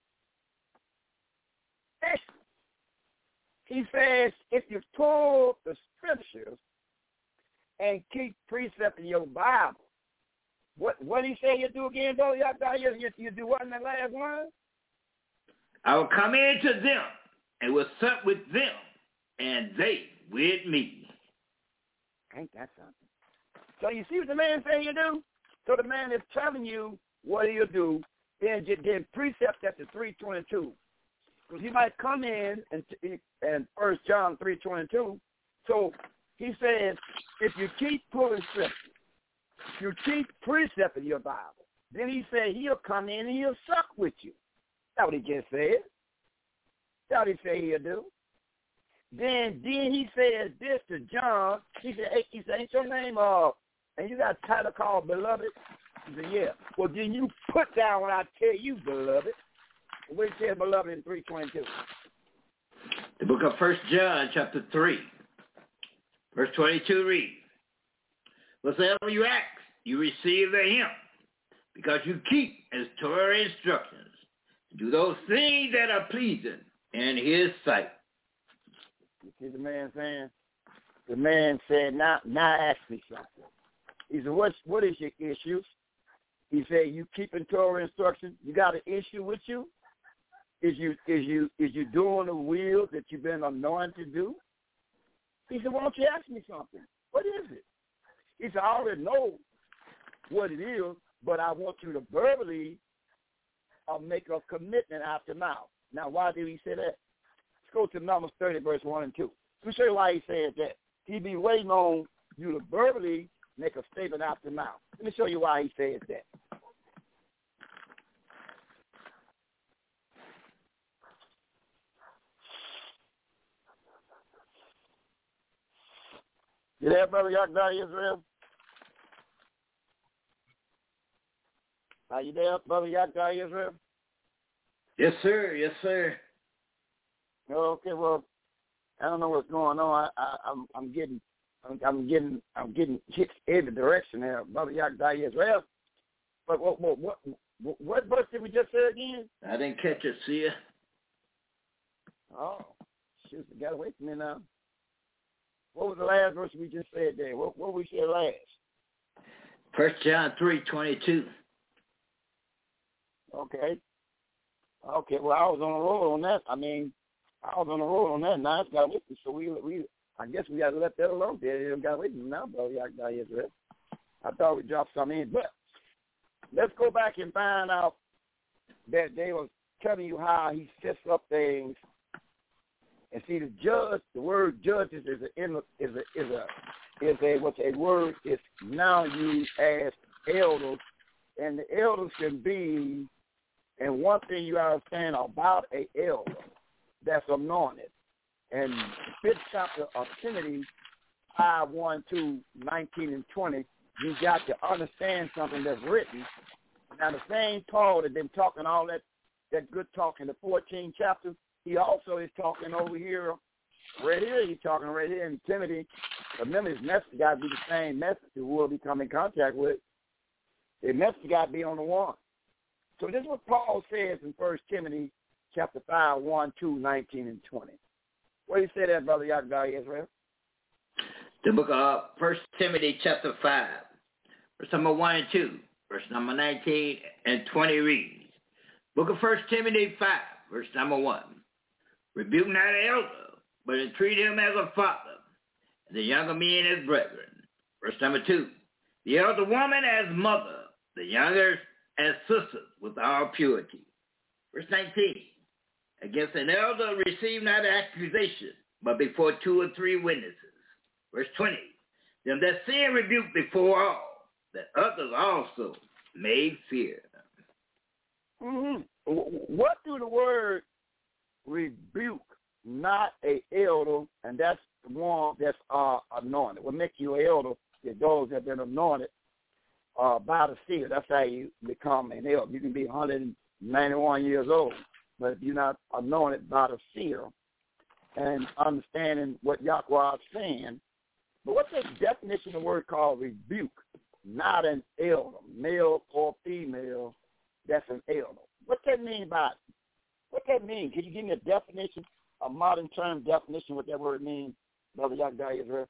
He says, if you pull the scriptures and keep precept in your Bible, what what did he say you do again, brother? You, you, you do what in the last one? I will come into them and will sup with them, and they with me. Ain't that something? So you see what the man saying you do? So the man is telling you what he'll do, then then precept at the three twenty-two. Because he might come in and and First John three twenty-two. So he says, if you keep pulling scripture, you keep precept in your Bible, then he said he'll come in and he'll suck with you. That's what he just said. That's what he said he'll do. Then then he says this to John. He said, hey, he said, ain't your name uh and you got a title called Beloved? He said, yeah. Well, then you put down what I tell you, Beloved. What it says, Beloved, in three twenty-two. The book of First John, chapter three, verse twenty-two reads, whatsoever you ask, you receive of him, because you keep his Torah instructions, to do those things that are pleasing in his sight. You see the man saying? The man said, now, now ask me something. He said, What's, what is your issue? He said, you keeping Torah instructions? You got an issue with you? Is you is you is you doing the will that you've been anointed to do? He said, why don't you ask me something? What is it? He said, I already know what it is, but I want you to verbally uh, make a commitment out your mouth. Now, why did he say that? Let's go to Numbers thirty, verse one and two. Let me show you why he said that. He be waiting on you to verbally make a statement out your mouth. Let me show you why he said that. You there, Brother Yakdai Israel? Are you there, Brother Yakdai Israel? Yes, sir. Yes, sir. Okay, well, I don't know what's going on. I, I, I'm, I'm getting, I'm, I'm getting, I'm getting hits every direction here, Brother Yakdai Israel. But what, what, what, what, what verse did we just say again? I didn't catch it, see ya. Oh, shoot, you got away from me now. What was the last verse we just said there? What, what we said last? First John three twenty-two. Okay. Okay, well, I was on a roll on that. I mean, I was on a roll on that. Now it's got with me, so we, we, I guess we got to let that alone. It got with me now, Brother Yakdai Israel. I thought we dropped something in, but let's go back and find out that they was telling you how he sets up things. And see, the judge, the word judges is a is a is a is a what's a word is now used as elders, and the elders can be. And one thing you understand about a elder that's anointed, and the fifth chapter of Timothy five one two nineteen and twenty, you got to understand something that's written. Now the same Paul that been talking all that that good talk in the fourteenth chapter. He also is talking over here, right here, he's talking right here in Timothy. Remember, his message got to be the same message who will be come in contact with. The message got to be on the one. So this is what Paul says in First Timothy chapter five, one, two, nineteen, and twenty. What do you say there, Brother Yakdai Israel? The book of First Timothy chapter five, verse number one and two, verse number nineteen and twenty reads. Book of First Timothy five, verse number one. Rebuke not the elder, but entreat him as a father, and the younger men as brethren. Verse number two. The elder woman as mother, the younger as sisters with all purity. Verse nineteen. Against an elder receive not accusation, but before two or three witnesses. Verse twenty. Them that sin rebuke before all, that others also may fear. Mm-hmm. What do the word rebuke not a elder, and that's the one that's uh, anointed? What makes you an elder is those that have been anointed uh, by the seer. That's how you become an elder. You can be one hundred ninety-one years old, but if you're not anointed by the seer and understanding what Yahweh is saying, but what's the definition of the word called rebuke? Not an elder, male or female, that's an elder. What's that mean by it? What's that mean? Can you give me a definition, a modern term definition, what that word means, Brother Yakdai Israel?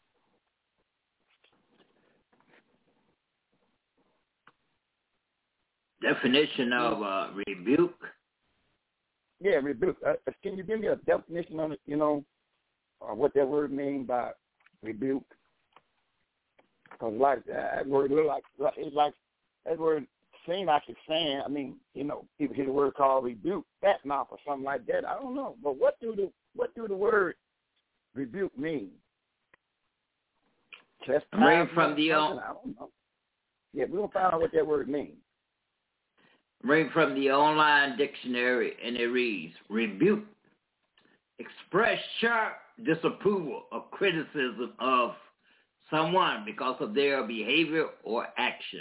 Definition of uh, rebuke? Yeah, rebuke. Uh, can you give me a definition on it, you know, uh, what that word means by rebuke? Because like that word look like, it's like, that word seem like it's saying, I mean, you know, people hear the word called rebuke, that mouth or something like that. I don't know. But what do the what do the word rebuke mean? Read from the own. I don't know. Yeah, we're gonna find out what that word means. Read from the online dictionary, and it reads: rebuke, express sharp disapproval or criticism of someone because of their behavior or action.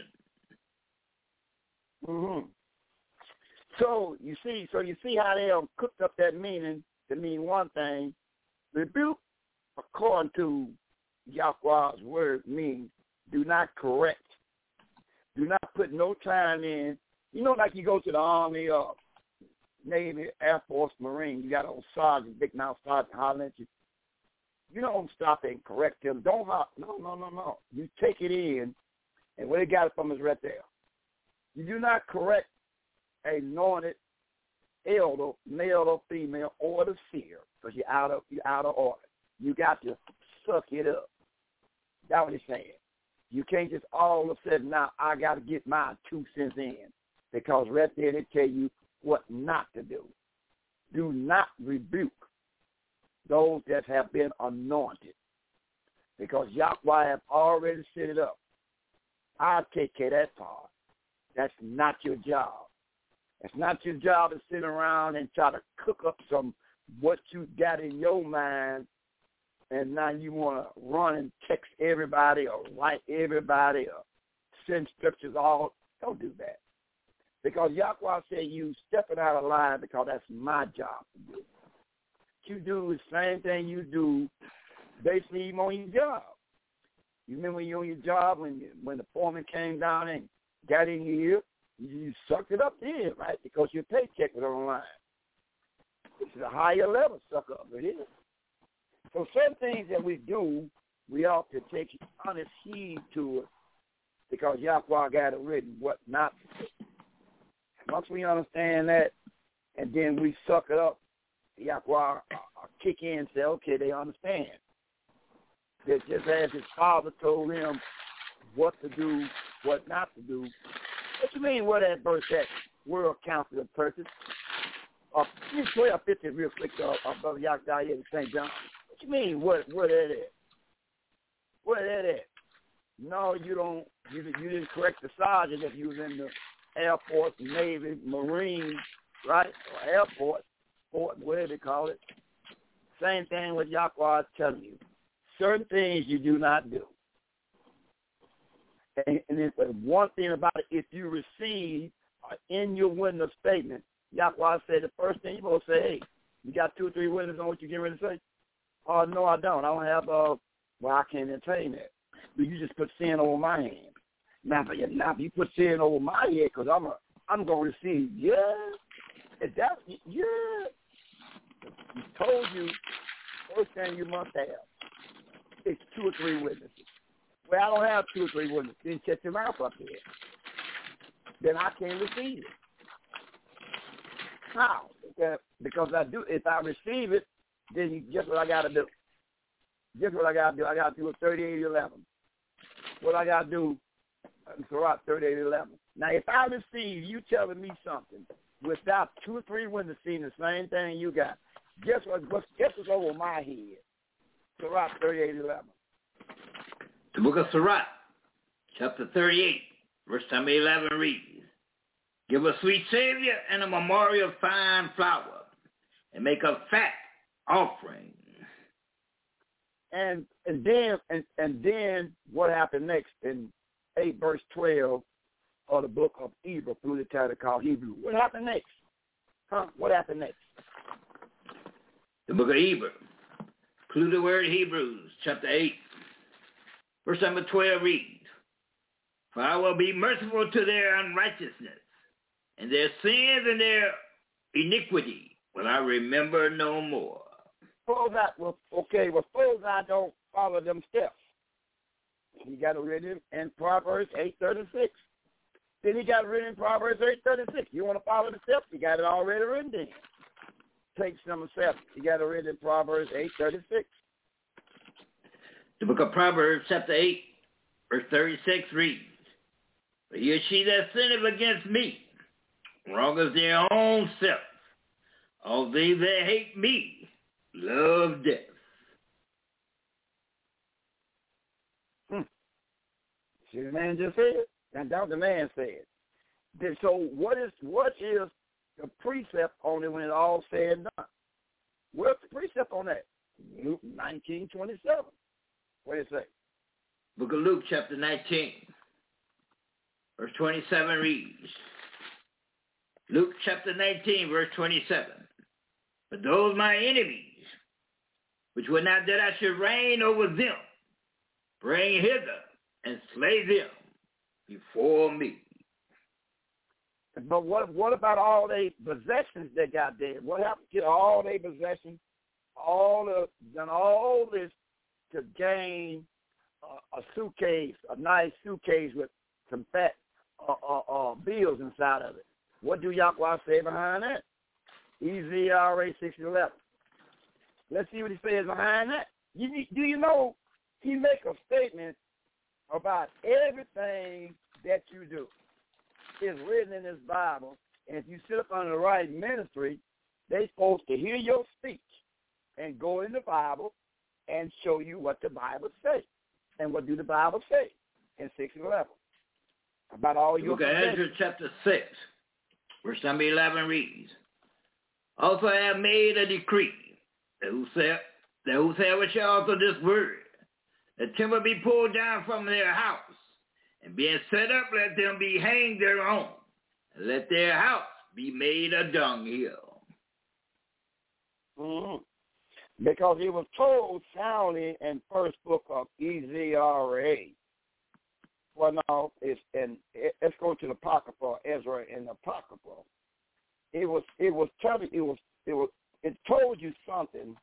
Mm-hmm. So you see, so you see how they um, cooked up that meaning to mean one thing. Rebuke, according to Yahweh's word, means do not correct, do not put no time in. You know, like you go to the Army or Navy, Air Force, Marine, you got old sergeant, big mouth sergeant hollering at you. You don't stop and correct him. Don't hop. No, no, no, no. You take it in, and where they got it from is right there. You do not correct a anointed elder, male or female, or the seer, because you're out of you're out of order. You got to suck it up. That's what he's saying. You can't just all of a sudden now I got to get my two cents in, because right there they tell you what not to do. Do not rebuke those that have been anointed, because Yahweh have already set it up. I'll take care of that part. That's not your job. It's not your job to sit around and try to cook up some what you got in your mind and now you want to run and text everybody or write everybody or send scriptures all. Don't do that. Because Yahweh said you stepping out of line because that's my job to do. You do the same thing you do basically even on your job. You remember when you on your job when you, when the foreman came down and got in your ear, you sucked it up then, right? Because your paycheck was on the line. This is a higher level suck up, it is. So certain things that we do, we ought to take honest heed to it because Yahweh got it written what not to do. Once we understand that, and then we suck it up, Yahweh kick in and say, okay, they understand. That just as his father told him what to do, what not to do. What you mean, what that verse that world counsel of purpose? Uh, twelve fifty real quick, uh, uh, Brother Yahweh here in Saint John. What you mean, what, what that is? What that is? No, you don't, you, you didn't correct the sergeant if you was in the Air Force, Navy, Marine, right? Or Air Force, Fort, whatever they call it. Same thing with Yahweh telling you. Certain things you do not do. And, and then one thing about it, if you receive uh, in your witness statement, Yahweh said the first thing you're going to say, hey, you got two or three witnesses on what you're getting ready to say? Oh, no, I don't. I don't have, uh, well, I can't entertain that. But you just put sin over my hand. Now, if, now, if you put sin over my head, because I'm a, I'm going to receive, yeah, if that's, yeah. He told you, first thing you must have is two or three witnesses. Well, I don't have two or three witnesses. Then shut your mouth up here. Then I can't receive it. How? Because I do. If I receive it, then you, guess what I got to do? Guess what I got to do? I got to do a thirty-eight eleven. What I got to do? Surah thirty-eight eleven. Now, if I receive you telling me something without two or three witnesses seeing the same thing you got, guess what? Guess what's over my head? Surah thirty-eight eleven. The book of Surah, chapter thirty-eight, verse number eleven reads, give a sweet Savior and a memorial of fine flour, and make a fat offering. And and then and, and then what happened next in eight verse twelve of the book of Hebrew, through the title called Hebrew. What happened next? Huh? What happened next? The book of Hebrew, include the word Hebrews, chapter eight, verse number twelve reads, for I will be merciful to their unrighteousness, and their sins and their iniquity will I remember no more. Suppose I, well, okay, well, suppose I don't follow them steps. He got it written in Proverbs eight thirty-six. Then he got it written in Proverbs eight thirty-six. You want to follow the steps? He got it already written there. Take number seven. He got it written in Proverbs eight thirty-six. The book of Proverbs, chapter eight, verse thirty-six reads, but he or she that sinneth against me wrongeth their own self. All they that hate me love death. Hmm. See the man just said? And that's what the man said. Then, so what is what is the precept on it when it's all said and done? What's the precept on that? Luke nineteen twenty-seven. What does it say? Book of Luke, chapter nineteen, verse twenty-seven reads, Luke chapter nineteen, verse twenty-seven, but those my enemies, which would not that I should reign over them, bring hither and slay them before me. But what what about all the possessions they got there? What happened to all their possessions? All the done all this to gain uh, a suitcase, a nice suitcase with some fat uh, uh, uh, bills inside of it. What do Yahweh say behind that? E Z R A six eleven. Let's see what he says behind that. You, do you know he make a statement about everything that you do? It's written in this Bible, and if you sit up under the right ministry, they're supposed to hear your speech and go in the Bible and show you what the Bible says. And what do the Bible say in six eleven? About all your Look at Ezra chapter six, verse number eleven reads, also I have made a decree that whosoever, that whosoever shall utter this word, the timber be pulled down from their house, and being set up, let them be hanged thereon, and let their house be made a dunghill. Mm-hmm. Because it was told soundly in first book of Ezra. Well, no, it's in. Let's go to the Apocrypha, Ezra and the Apocrypha. It was. It was telling. It was. It was. It told you something.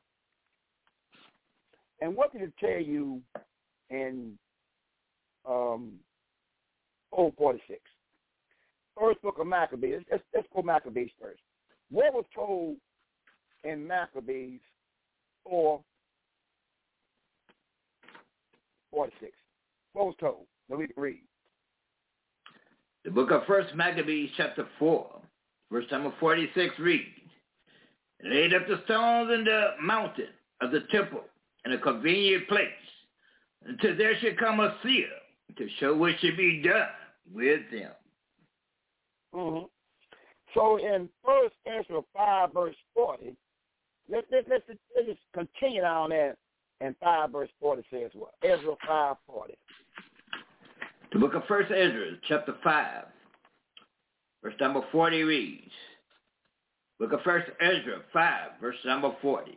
And what did it tell you in um, oh forty-six? First book of Maccabees. Let's, let's go Maccabees first. What was told in Maccabees four forty-six? What was told? Let me read. The book of First Maccabees, chapter four, verse number forty-six reads, "And laid up the stones in the mountain of the temple in a convenient place, until there should come a seer to show what should be done with them." Mm-hmm. So in First Ezra five, verse forty, let's, let's, let's, let's just continue on there. And five, verse forty says what? Ezra five, forty. The book of First Ezra, chapter five, verse number forty reads, book of First Ezra five, verse number forty.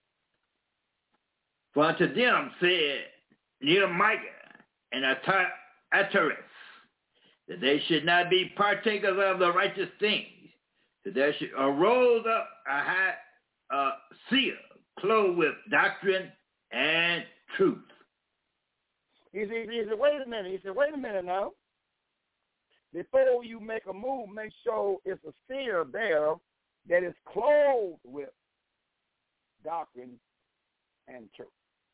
"For unto them said Nehemiah and Ataris, that they should not be partakers of the righteous things, that there should arose up a high uh, seer, clothed with doctrine and truth." He said, he said, wait a minute. He said, wait a minute now. Before you make a move, make sure it's a seer there that is clothed with doctrine and truth.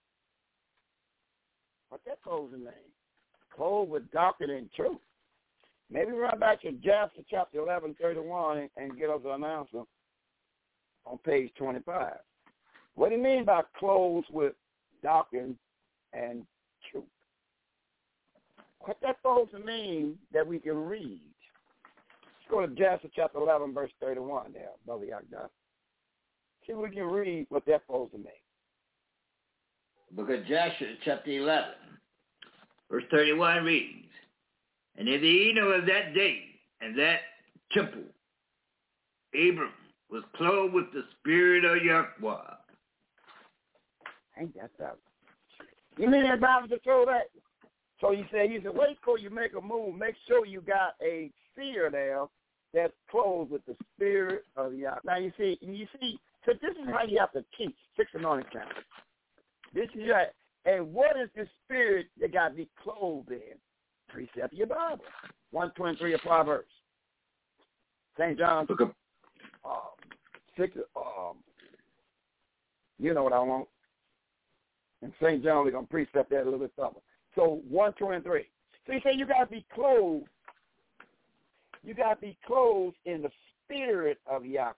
What that clothes in name? Clothed with doctrine and truth. Maybe run back to Jasher chapter eleven, thirty-one and get us an announcement on page twenty-five. What do you mean by clothed with doctrine and truth? What that supposed to mean that we can read? Let's go to Jasher chapter eleven, verse thirty-one there, Brother Yagda. See if we can read what that's supposed to mean. Book of Jasher, chapter eleven, verse thirty-one reads, "And in the evening of that day and that temple, Abram was clothed with the spirit of Yahweh." Ain't that that? You mean that Bible to show that? So you say, you said, wait before you make a move, make sure you got a seer there that's clothed with the spirit of Yahweh. Now you see, you see, so this is how you have to teach six anointing count. This is right. And what is the spirit that got to be clothed in? Precept of your Bible. one twenty-three of Proverbs. Saint John, um, six, um, you know what I want. And Saint John, we're going to precept that a little bit further. So one twenty-three. So you say you got to be clothed. You got to be clothed in the spirit of Yahweh.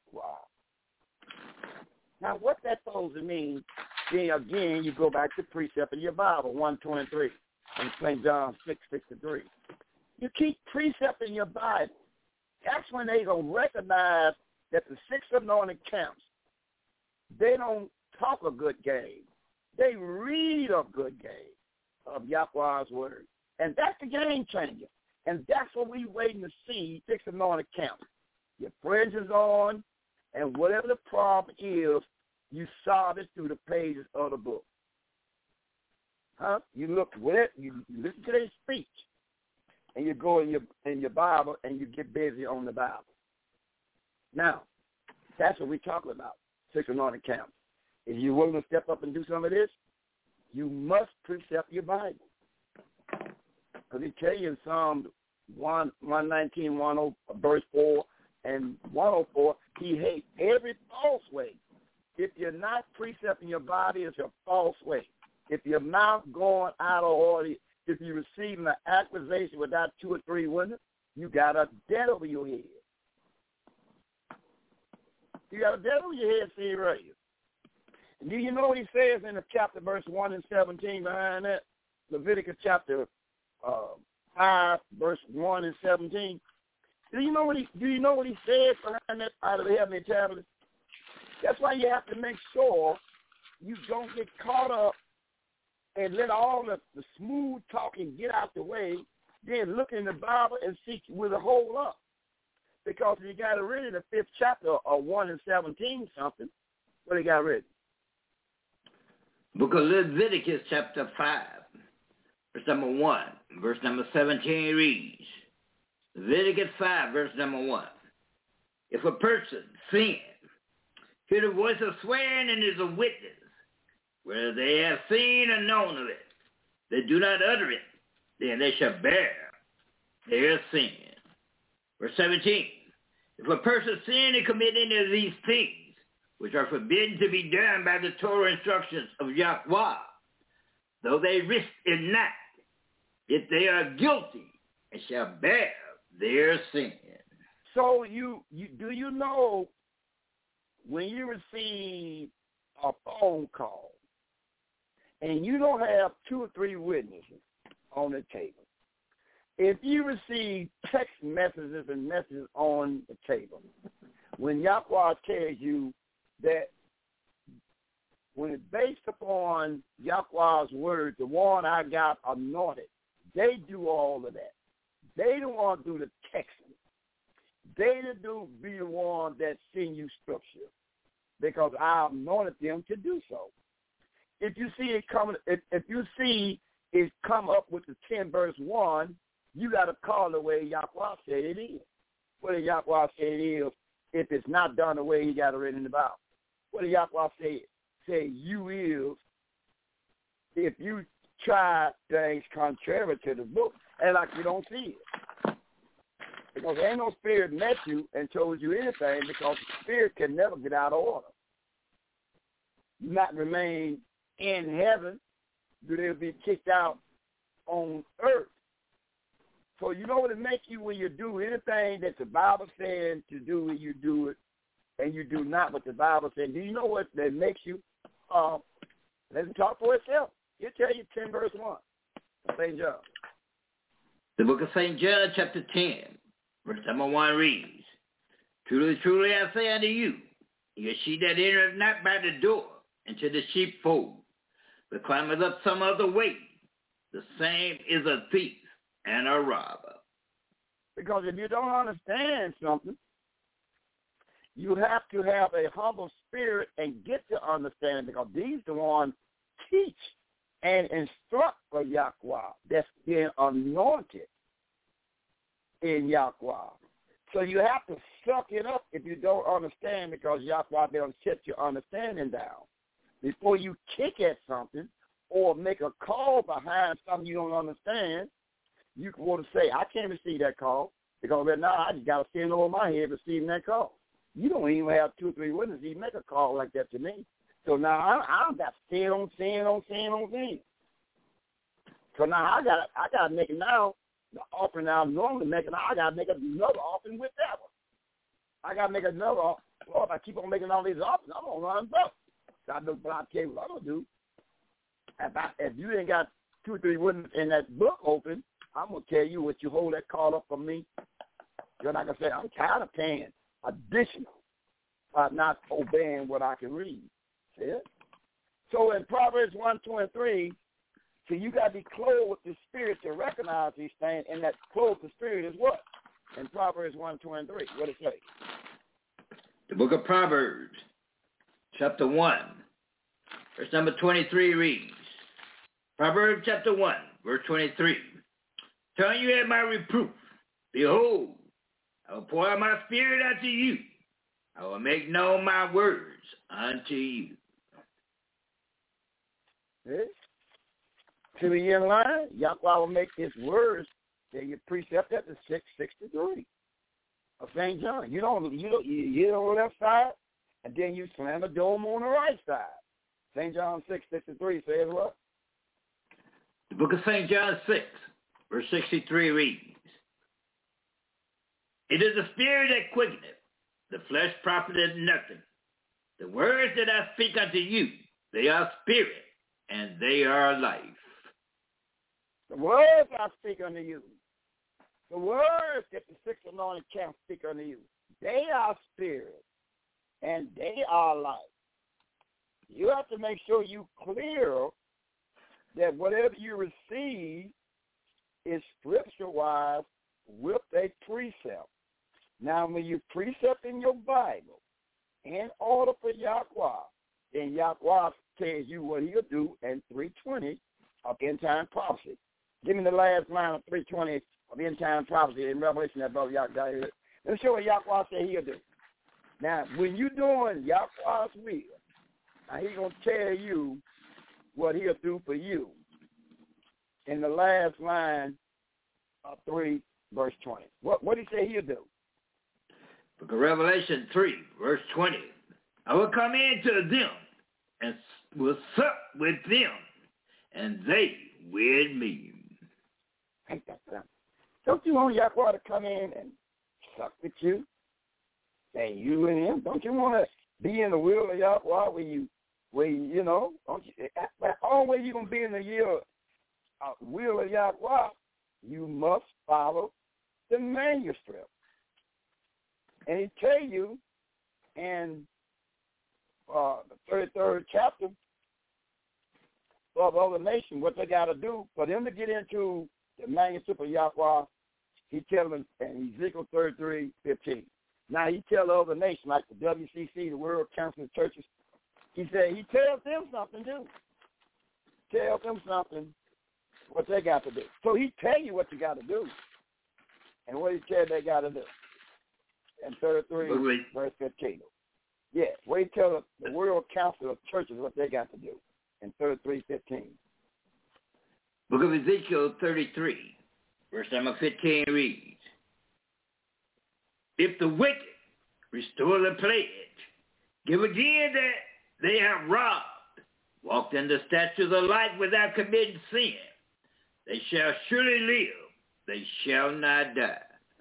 Now, what that's supposed to mean, then again, you go back to precept of your Bible, one twenty-three, and Saint John six sixty-three. You keep precepting your Bible. That's when they going to recognize that the six anointed camps, they don't talk a good game. They read a good game of Yahweh's word. And that's the game changer. And that's what we're waiting to see, six anointed camps. Your fringe is on, and whatever the problem is, you solve it through the pages of the book. Huh? You look with it, you listen to their speech, and you go in your in your Bible and you get busy on the Bible. Now, that's what we're talking about, six anointed camps. If you're willing to step up and do some of this, you must precept your Bible. Because it tell you in Psalm one nineteen, one oh, verse four, and one oh four, he hates every false way. If you're not precepting your body, it's a false way. If your mouth going out of order, if you're receiving an accusation without two or three witnesses, you got a debt over your head. You got a debt over your head, see right here. Do you know what he says in the chapter, verse one and seventeen behind that? Leviticus chapter uh, five, verse one and seventeen. Do you know what he do you know what he says behind that out of the heavenly tablets? That's why you have to make sure you don't get caught up and let all the, the smooth talking get out the way, then look in the Bible and see with a hole up. Because you got it written in the fifth chapter of one and seventeen something. What do you got written? Book of Leviticus chapter five, verse number one, verse number seventeen reads, Leviticus five, verse number one. If a person sin, hear the voice of swearing and is a witness, whether they have seen or known of it, they do not utter it, then they shall bear their sin. Verse seventeen, if a person sin and commit any of these things, which are forbidden to be done by the Torah instructions of Yahweh, though they risk it not, if they are guilty, and shall bear their sin. So you, you do you know when you receive a phone call and you don't have two or three witnesses on the table, if you receive text messages and messages on the table, when Yahweh tells you that when it's based upon Yahweh's word, the one I got anointed, they do all of that. They don't want to do the texting. They do be the one that send you scripture because I anointed them to do so. If you see it coming, if, if you see it come up with the ten verse one, you got to call the way Yahweh said it is. What did Yahweh say it is if it's not done the way he got it written in the Bible? What did Yahweh say? Say you is if you try things contrary to the book and like you don't see it. Because there ain't no spirit met you and told you anything because the spirit can never get out of order. Not remain in heaven, do they be kicked out on earth. So you know what it makes you when you do anything that the Bible says to do and you do it, and you do not what the Bible says. Do you know what that makes you? Uh, let it talk for itself. It'll tell you ten verse one. Saint John. The book of Saint John chapter ten, verse number one reads, Truly, truly I say unto you, you she that entereth not by the door into the sheepfold, but climbeth up some other way, the same is a thief and a robber. Because if you don't understand something, you have to have a humble spirit and get to understand, because these the ones teach and instruct for Yahweh that's been anointed in Yahweh. So you have to suck it up if you don't understand, because Yahweh will set your understanding down. Before you kick at something or make a call behind something you don't understand, you can want to say, I can't receive that call, because right now I just got to stand over my head receiving that call. You don't even have two or three witnesses. You make a call like that to me. So now I, I'm got to stand on, stand on, stand on, stand. So now I got I got to make it now. The offering I'm normally making, I got to make another offering with that one. I got to make another offering. Well, if I keep on making all these offerings, I'm going to run broke. So I know what I tell you what I'm going to do. If, I, if you ain't got two or three witnesses in that book open, I'm going to tell you what you hold that call up from me. You're not going to say, I'm tired of paying additional by not obeying what I can read. See it? So in Proverbs one twenty-three, so you got to be clothed with the Spirit to recognize these things, and that clothed the Spirit is what? In Proverbs one twenty-three, what does it say? The book of Proverbs, chapter one, verse number twenty-three reads, Proverbs chapter one, verse twenty-three, Turn you at my reproof. Behold, I will pour out my spirit unto you. I will make known my words unto you. See? To be in line, Yahweh will make his words that you precept at the six sixty-three of Saint John. You don't you don't you hit on the left side, and then you slam the dome on the right side. Saint John six sixty-three says what? The book of Saint John six, verse sixty-three reads, It is the spirit that quickeneth, the flesh profiteth nothing. The words that I speak unto you, they are spirit, and they are life. The words I speak unto you, the words that the six anointed can speak unto you, they are spirit, and they are life. You have to make sure you clear that whatever you receive is scripture-wise with a precept. Now, when you precept in your Bible in order for Yahweh, then Yahweh tells you what he'll do in three twenty of end-time prophecy. Give me the last line of three twenty of end-time prophecy in Revelation that brother Yahweh. Let me show what Yahweh said he'll do. Now, when you're doing Yahweh's will, now he's going to tell you what he'll do for you in the last line of three, verse twenty. What what did he say he'll do? Book of Revelation three, verse twenty. I will come into them and will sup with them, and they with me. Ain't that something? Don't you want Yahweh to come in and suck with you? And you and him? Don't you want to be in the will of Yahweh where you, where you, you know, don't you, the only way you're going to be in the will, uh, will of Yahweh, you must follow the manuscript. And he tell you in uh, the thirty-third chapter of other nations what they got to do for them to get into the manuscript of Yahweh. He tell them in Ezekiel thirty-three fifteen. Now he tell the other nations like the W C C, the World Council of Churches. He said he tells them something too. Tells them something what they got to do. So he tell you what you got to do, and what he said they got to do. In thirty-three, verse fifteen. Yeah, wait till the World Council of Churches what they got to do in thirty-three fifteen. Book of Ezekiel thirty-three, verse number fifteen reads, if the wicked restore the pledge, give again that they have robbed, walked in the statutes of life without committing sin, they shall surely live, they shall not die.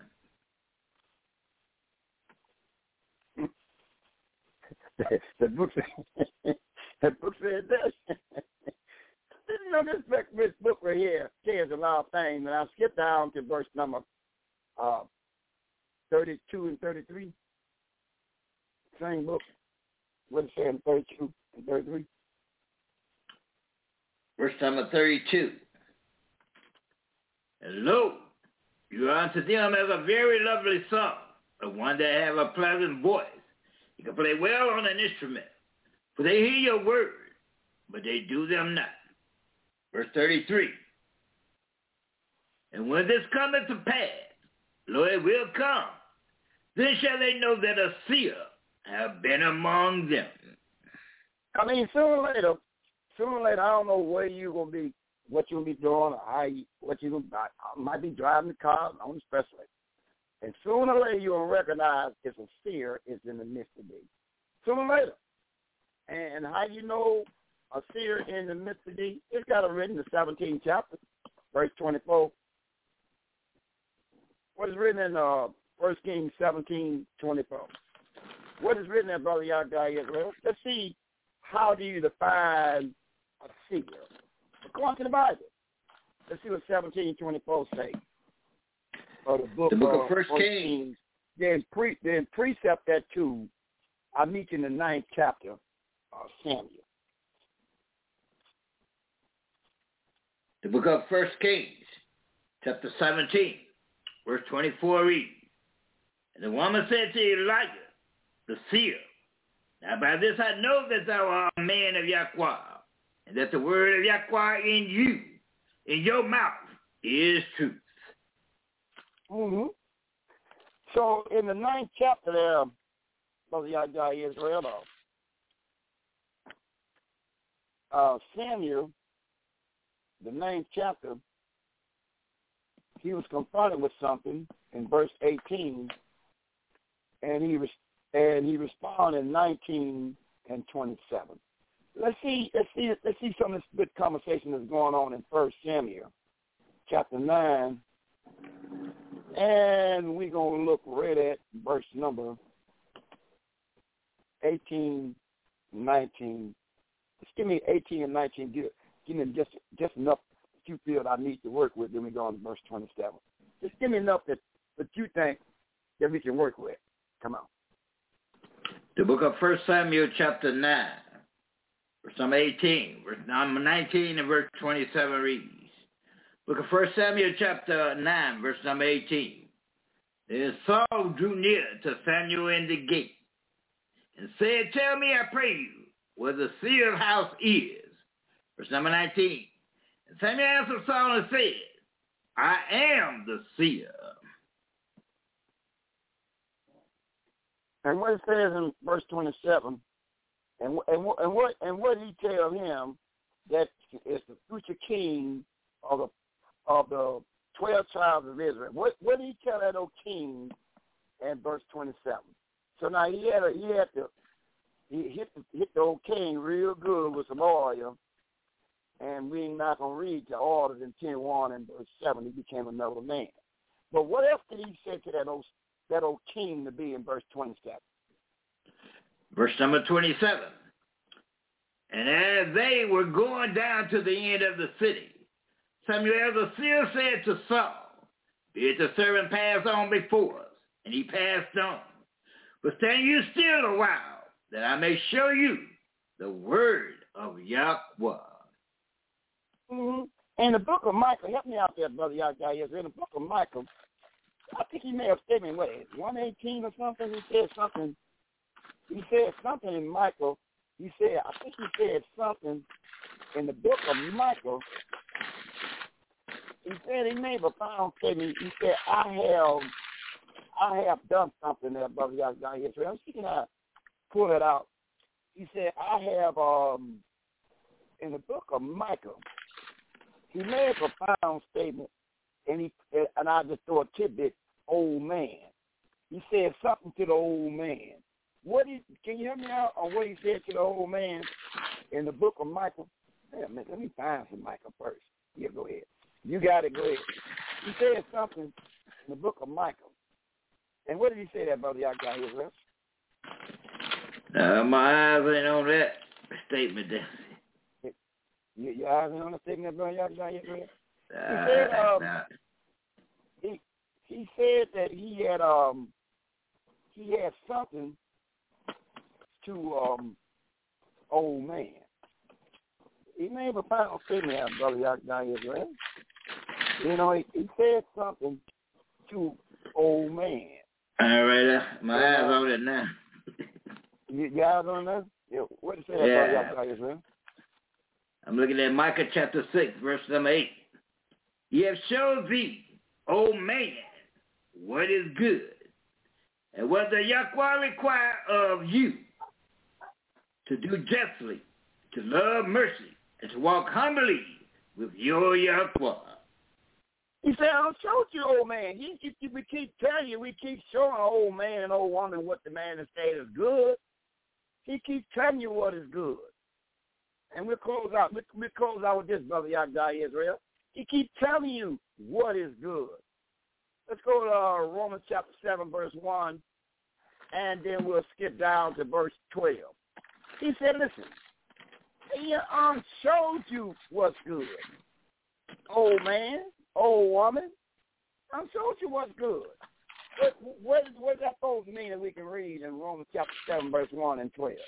The book said, the book said this. You know, this book, this book right here says a lot of things, and I'll skip down to verse number uh, thirty-two and thirty-three. Same book. What it say in thirty-two and thirty-three? Verse number thirty-two. And lo, you are unto them as a very lovely song, the one that have a pleasant voice. You can play well on an instrument, for they hear your word, but they do them not. Verse thirty-three. And when this cometh to pass, lo, it will come, then shall they know that a seer have been among them. I mean, sooner or later, sooner or later, I don't know where you're going to be, what you're going to be doing, or how you, what you're going to I might be driving the car on the expressway. And sooner or later, you'll recognize if a seer is in the midst of thee. Sooner or later. And how you know a seer in the midst of thee? It's got it written in the seventeenth chapter, verse twenty-four. What is written in uh, First Kings seventeen twenty-four? What is written there, Brother Yahweh Israel? Let's see, how do you define a seer? According to the Bible. Let's see what seventeen twenty-four says. Or the book, the book of, of First Kings. Kings. Then, pre, then precept that too. I meet you in the ninth chapter of Samuel. The book of First Kings, chapter seventeen, verse twenty-four reads, and the woman said to Elijah, the seer, now by this I know that thou art a man of Yahweh, and that the word of Yahweh in you, in your mouth, is truth. Mm-hmm. So in the ninth chapter there, Brother Yahweh Israel, uh, Samuel, the ninth chapter, he was confronted with something in verse eighteen, and he was and he responded in nineteen and twenty-seven. Let's see, let's see, let's see some of this good conversation that's going on in First Samuel, chapter nine. And we're going to look right at verse number eighteen, nineteen. Just give me eighteen and nineteen. Give, give me just just enough that you feel I need to work with. Then we go on to verse twenty-seven. Just give me enough that, that you think that we can work with. Come on. The book of First Samuel chapter nine, verse number eighteen. Verse number nineteen and verse twenty-seven reads. Book of First Samuel chapter nine, verse number eighteen. Then Saul drew near to Samuel in the gate and said, tell me, I pray you, where the seer's house is. Verse number nineteen. And Samuel answered Saul and said, I am the seer. And what it says in verse twenty-seven, and, and, and what and what he tell him that is the future king of the of the twelve tribes of Israel. What what did he tell that old king in verse twenty-seven? So now he had a, he had to he hit the, hit the old king real good with some oil, and we're not gonna read the orders in ten one and verse seven. He became another man. But what else did he say to that old that old king to be in verse twenty-seven? Verse number twenty-seven. And as they were going down to the end of the city, Samuel the seer said to Saul, bid the servant pass on before us. And he passed on. But stand you still a while, that I may show you the word of Yahweh. Mm-hmm. In the book of Micah, help me out there, Brother Yahweh. In the book of Micah, I think he may have stated, what, one eighteen or something? He said something. He said something in Micah. He said, I think he said something in the book of Micah. He said he made a final statement. He said, I have I have done something there, Brother Yahweh. So I'm seeking to pull it out. He said, I have, um, in the book of Micah, he made a profound statement, and he and I just throw a tidbit, old man. He said something to the old man. What is, can you help me out on what he said to the old man in the book of Micah? Yeah, man, let me find some Micah first. Yeah, go ahead. You got it, go ahead. He said something in the book of Micah. And what did he say there, Brother Yahweh Israel? Uh, my eyes ain't on that statement there. You, your eyes ain't on the statement, Brother Yahweh Israel? Uh, he said, um, nah. he, he said that he had um he had something to um old man. He made a final statement there, Brother Yahweh Israel. You know, he, he said something to old man. All right, uh, my eyes on it now. You, your eyes on that? Yeah, what did he say yeah. about Yahweh Israel? I'm looking at Micah chapter six, verse number eight. Ye have showed thee, O man, what is good, and what the Yahweh require of you, to do justly, to love mercy, and to walk humbly with your Yahweh. He said, I'll show you, old man. He, he, he, we keep telling you, we keep showing old man and old woman what the man has said is good. He keeps telling you what is good. And we'll close out. We'll, we'll close out with this, Brother Yahweh Israel. He keeps telling you what is good. Let's go to uh, Romans chapter seven, verse one, and then we'll skip down to verse twelve. He said, listen, he um, showed you what's good. Old man, old woman, I showed you what's good. What, what, what is that supposed to mean that we can read in Romans chapter seven, verse one and twelve?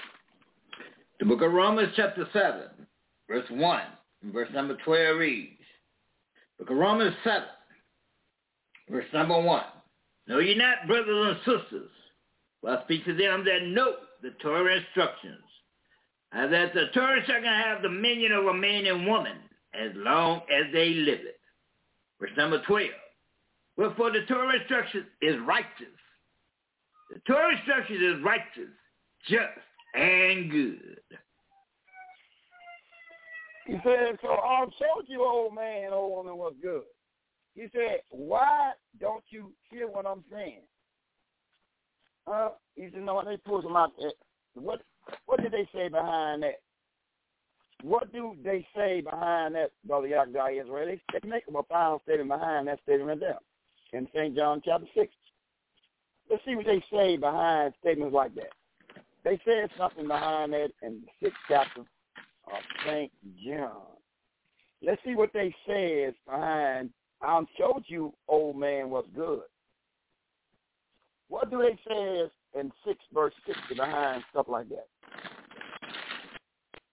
The book of Romans chapter seven, verse one, and verse number twelve reads, book of Romans seven, verse number one. Know ye not, brothers and sisters, for I speak to them that know the Torah instructions, and that the Torah shall have dominion over man and woman as long as they live it. Verse number twelve. Wherefore the Torah instruction is righteous. The Torah instruction is righteous, just, and good. He said, so I showed you, old man, old woman, what's good. He said, why don't you hear what I'm saying? Uh, he said, no, they pulled them out there. What, what did they say behind that? What do they say behind that, Brother Yahweh Israel? They, they make them a final statement behind that statement right there in Saint John chapter six. Let's see what they say behind statements like that. They said something behind that in the sixth chapter of Saint John. Let's see what they says behind, I showed you, old man, what's good. What do they say in six verse sixty behind stuff like that?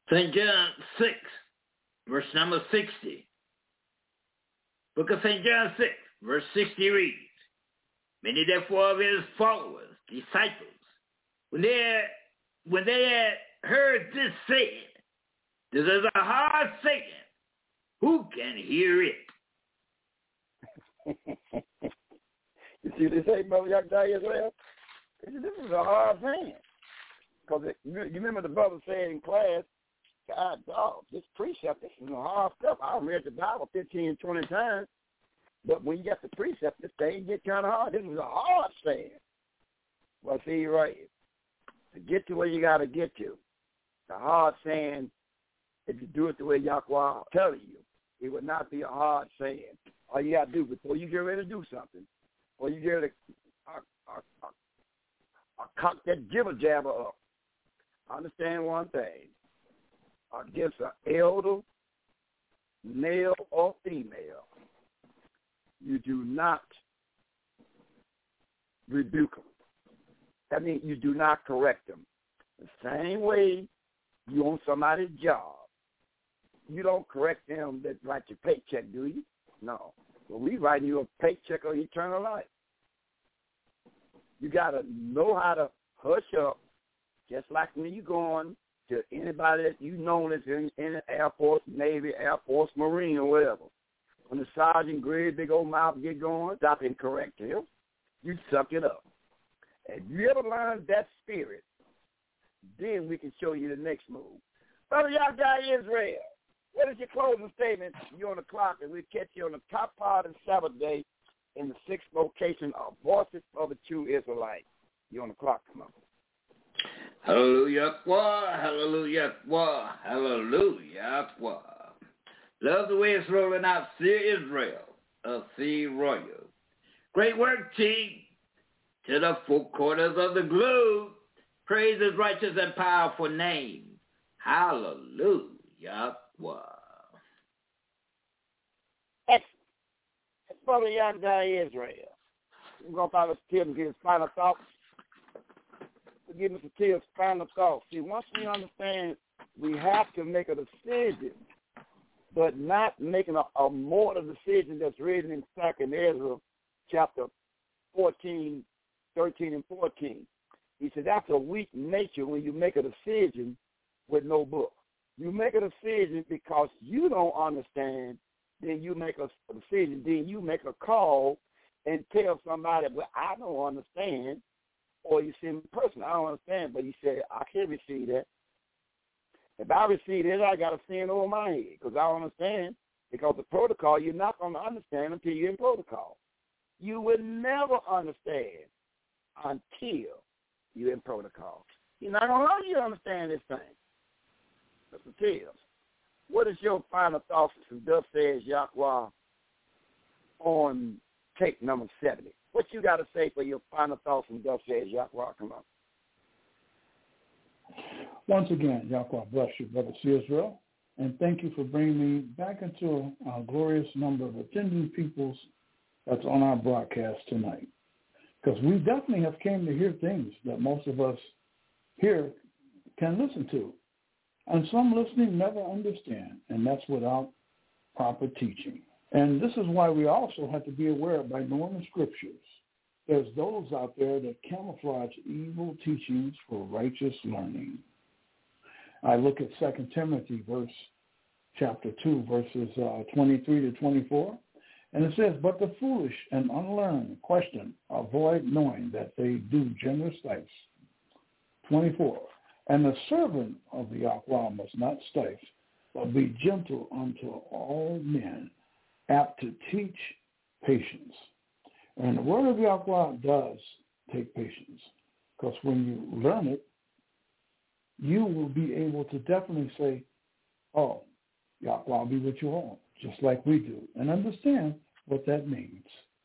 Saint John six, verse number sixty. Book of Saint John six, verse sixty reads, many therefore of his followers, disciples, when they, when they had heard this said, this is a hard saying, who can hear it? You see what they say, Brother Yakdai Israel? This is a hard thing. Because you remember the brother said in class, God, dog, this precept, this is a hard stuff. I read the Bible fifteen, twenty times, but when you get the precept, this thing get kind of hard. This is a hard saying. Well, see, you're right. To get to where you got to get to, the hard saying, if you do it the way Yahweh is telling you, it would not be a hard saying. All you got to do before you get ready to do something, or you get ready to uh, uh, uh, uh, cock that jibber jabber up, understand one thing. Against an elder, male or female, you do not rebuke them. That means you do not correct them. The same way you on somebody's job, you don't correct them that write your paycheck, do you? No. Well, we writing you a paycheck of eternal life. You got to know how to hush up, just like when you going to anybody that you know that's in, in the Air Force, Navy, Air Force, Marine, or whatever. When the sergeant great big old mouth get going, stop and correct him. You suck it up. If you ever learn that spirit, then we can show you the next move. Brother Yakdai Israel, what is your closing statement? You're on the clock, and we'll catch you on the top part of the Sabbath day in the sixth location of Voices of the True Israelite. You're on the clock. Come on. Hallelujah, hallelujah, hallelujah. Love the way it's rolling out, Seer Israel, of Seer Royal. Great work, team. To the four quarters of the globe, praise his righteous and powerful name. Hallelujah. That's Brother Yakdai Israel. We're going to follow Tim and get his final thoughts. Give Mister Till's final thoughts. See, once we understand we have to make a decision, but not making a, a mortal decision that's written in Second Ezra chapter fourteen, thirteen, and fourteen. He said that's a weak nature when you make a decision with no book. You make a decision because you don't understand, then you make a, a decision, then you make a call and tell somebody, well, I don't understand. Or you send a person, I don't understand, but you say, I can't receive that. If I receive it, I got to send over my head because I don't understand. Because the protocol, you're not going to understand until you're in protocol. You will never understand until you're in protocol. You're not going to allow you to understand this thing. Mister Tills, what is your final thoughts, as thus says Yahweh, on tape number seventy? What you got to say for your final thoughts and thus says Yahweh? Come on. Once again, Yahweh bless you, Brother C. Israel, and thank you for bringing me back into a glorious number of attending peoples that's on our broadcast tonight. Because we definitely have came to hear things that most of us here can listen to. And some listening never understand, and that's without proper teaching. And this is why we also have to be aware by knowing the scriptures. There's those out there that camouflage evil teachings for righteous learning. I look at Second Timothy verse chapter two, verses uh, twenty-three to twenty-four, and it says, but the foolish and unlearned question avoid knowing that they do generous things. twenty-four, and the servant of the Yahweh must not stifle, but be gentle unto all men, apt to teach patience. And the word of Yahweh does take patience, because when you learn it, you will be able to definitely say, oh, Yahweh will be with you all, just like we do, and understand what that means.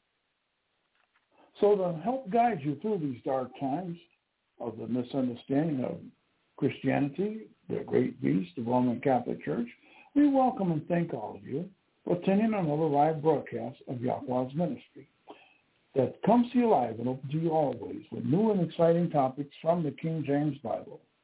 So to help guide you through these dark times of the misunderstanding of Christianity, the great beast, the Roman Catholic Church, we welcome and thank all of you for attending another live broadcast of Yahweh's ministry that comes to you live and open to you always with new and exciting topics from the King James Bible.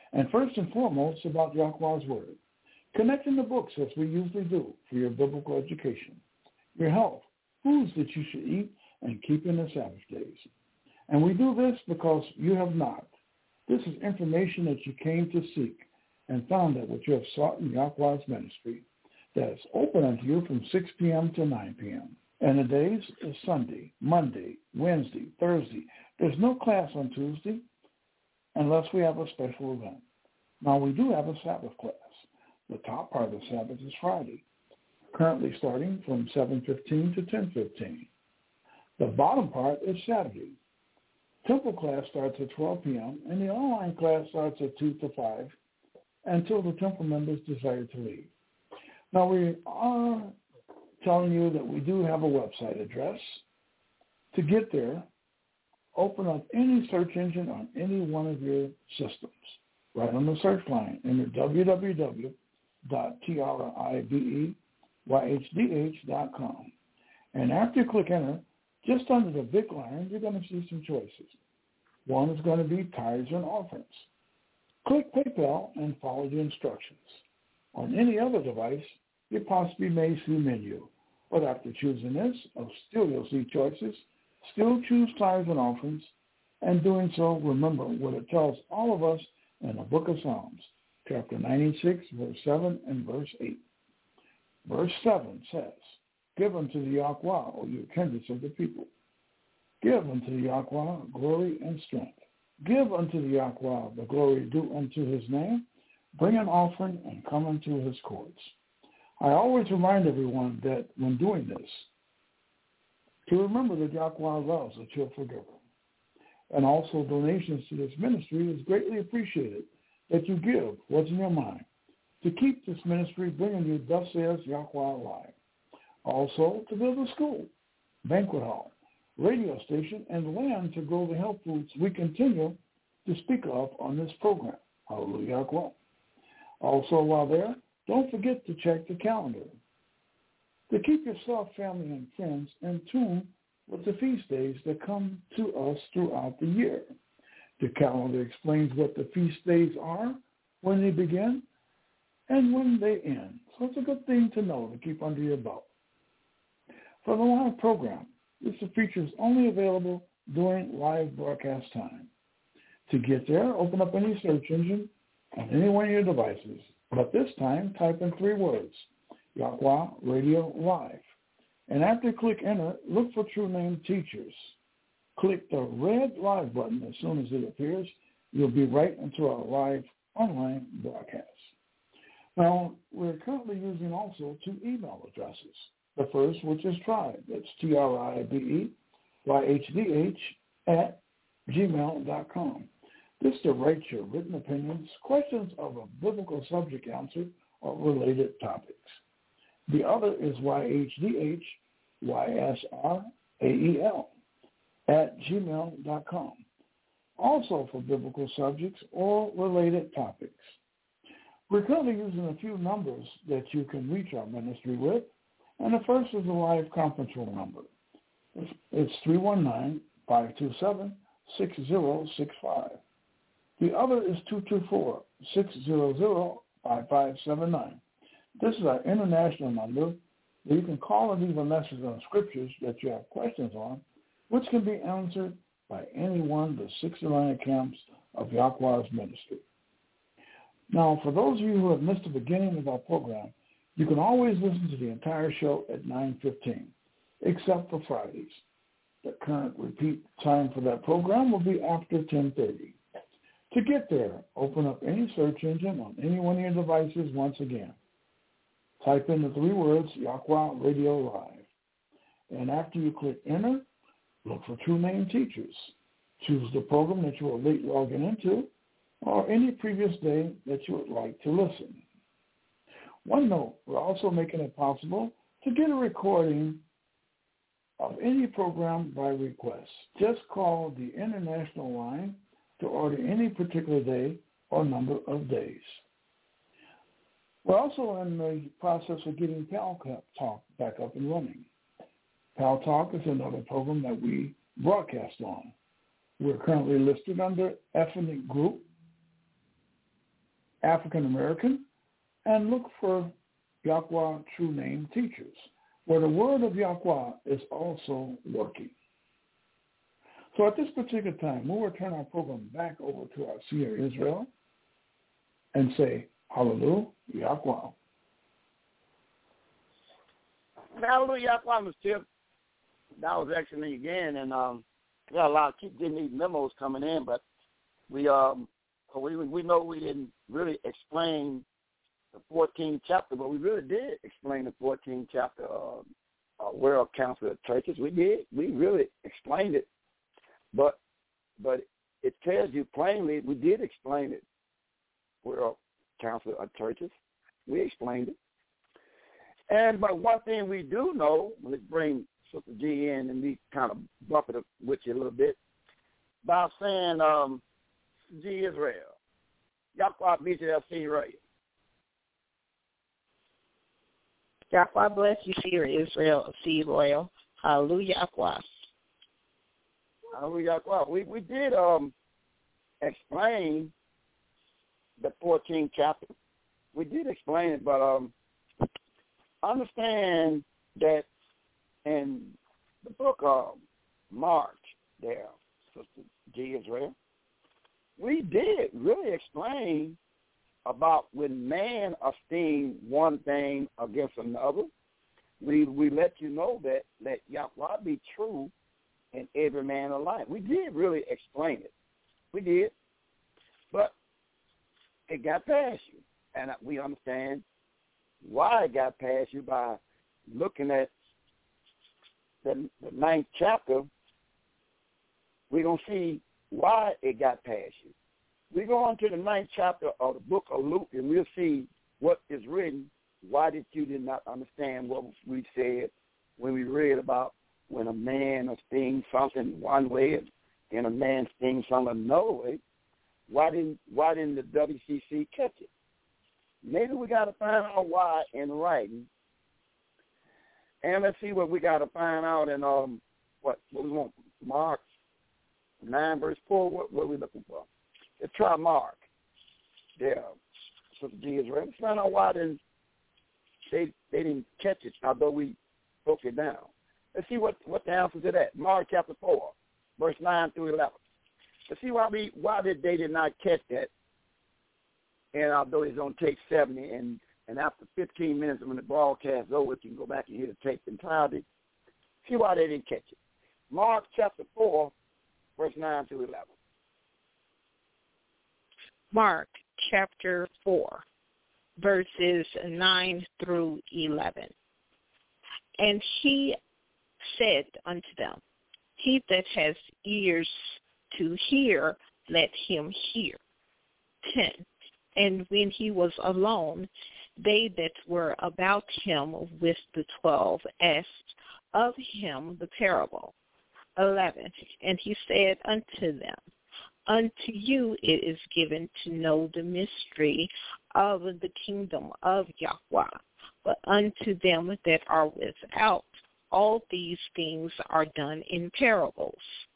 And first and foremost, about Yahweh's Word. Connecting the books as we usually do for your biblical education, your health, foods that you should eat, and keeping the Sabbath days. And we do this because you have not. This is information that you came to seek and found that what you have sought in Yahweh's ministry that is open unto you from six p.m. to nine p.m. And the days is Sunday, Monday, Wednesday, Thursday. There's no class on Tuesday unless we have a special event. Now, we do have a Sabbath class. The top part of the Sabbath is Friday, currently starting from seven fifteen to ten fifteen. The bottom part is Saturday. Temple class starts at twelve p.m., and the online class starts at two to five until the temple members decide to leave. Now, we are telling you that we do have a website address. To get there, open up any search engine on any one of your systems. Right on the search line, enter w w w dot tribe y h d h dot com. And after you click enter, just under the big line, you're going to see some choices. One is going to be tithes and offerings. Click PayPal and follow the instructions. On any other device, you possibly may see menu. But after choosing this, still you'll see choices. Still choose tithes and offerings. And doing so, remember what it tells all of us in the book of Psalms, chapter ninety-six, verse seven and verse eight. Verse seven says, Give unto the Yahweh, O you kindreds of the people. Give unto the Yahweh glory and strength. Give unto the Yahweh the glory due unto his name. Bring an offering and come unto his courts. I always remind everyone that when doing this, to remember that Yahweh loves a cheerful giver. And also donations to this ministry is greatly appreciated that you give what's in your mind to keep this ministry bringing you thus says Yahweh alive. Also to build a school, banquet hall, radio station, and land to grow the health foods we continue to speak of on this program. Hallelujah. Also, while there, don't forget to check the calendar to keep yourself, family, and friends in tune with the feast days that come to us throughout the year. The calendar explains what the feast days are, when they begin, and when they end. So it's a good thing to know to keep under your belt. For the live program, this feature is only available during live broadcast time. To get there, open up any search engine on any one of your devices. But this time, type in three words, Yahweh Radio Live. And after you click enter, look for True Name Teachers. Click the red live button as soon as it appears. You'll be right into our live online broadcast. Now, we're currently using also two email addresses. The first, which is Tribe. That's T R I B E Y H D H at gmail dot com. This is to write your written opinions, questions of a biblical subject answer, or related topics. The other is Y H D H Y S R A E L at gmail dot com. Also for biblical subjects or related topics. We're currently using a few numbers that you can reach our ministry with, and the first is a live conference room number. It's three one nine, five two seven, six zero six five. The other is two two four, six zero zero, five five seven nine. This is our international number that you can call and leave a message on scriptures that you have questions on, which can be answered by any one of the sixty-nine camps of Yahweh's ministry. Now, for those of you who have missed the beginning of our program, you can always listen to the entire show at nine fifteen, except for Fridays. The current repeat time for that program will be after ten thirty. To get there, open up any search engine on any one of your devices once again. Type in the three words, Yahweh Radio Live. And after you click enter, look for True Name Teachers. Choose the program that you were late logging into or any previous day that you would like to listen. One note, we're also making it possible to get a recording of any program by request. Just call the international line to order any particular day or number of days. We're also in the process of getting Pal Talk back up and running. Pal Talk is another program that we broadcast on. We're currently listed under Ethnic Group African American, and look for Yahweh True Name Teachers, where the word of Yahweh is also working. So at this particular time, we'll turn our program back over to our seer Israel and say, Hallelujah, Yahweh. Hallelujah, Yahweh, Mister That was excellent again, and um, we got a lot of keep getting these memos coming in, but we um we we know we didn't really explain the fourteenth chapter, but we really did explain the fourteenth chapter of uh, World Council of Churches. We did, we really explained it, but but it tells you plainly we did explain it. World Council of Churches, we explained it, and but one thing we do know, let's bring Sister G in and we kind of bump it up with you a little bit by saying, um, G Israel, Yahweh B J F C Radio. Yahweh bless you, Seer Israel of C Royal. Hallelujah, Yahweh. Hallelujah, Yahweh. We we did um explain the fourteenth chapter. We did explain it, but um understand that in the book of Mark, there, Sister G. Israel, we did really explain about when man esteemed one thing against another. We we let you know that let Yahweh be true and every man alike. We did really explain it. We did. But it got past you. And we understand why it got past you by looking at the, the ninth chapter. We're going to see why it got past you. We go on to the ninth chapter of the book of Luke, and we'll see what is written. Why did you did not understand what we said when we read about when a man esteems something one way and a man esteems something another way? Why didn't Why didn't the W C C catch it? Maybe we got to find out why in writing, and let's see what we got to find out in um what what we want. Mark nine verse four. What what are we looking for? Let's try Mark. There, Sister G. Israel. Let's find out why didn't they they didn't catch it, although we broke it down. Let's see what, what the answer to that. Mark chapter four, verse nine through eleven. Let's see why we why did they did not catch that. And although it's gonna take seventy, and, and after fifteen minutes when the broadcast is over, you can go back and hear the tape entirely. See why they didn't catch it. Mark chapter four, verse nine through eleven. Mark chapter four, verses nine through eleven. And he said unto them, he that has ears to hear, let him hear. ten. And when he was alone, they that were about him with the twelve asked of him the parable. eleven. And he said unto them, unto you it is given to know the mystery of the kingdom of Yahweh, but unto them that are without, all these things are done in parables.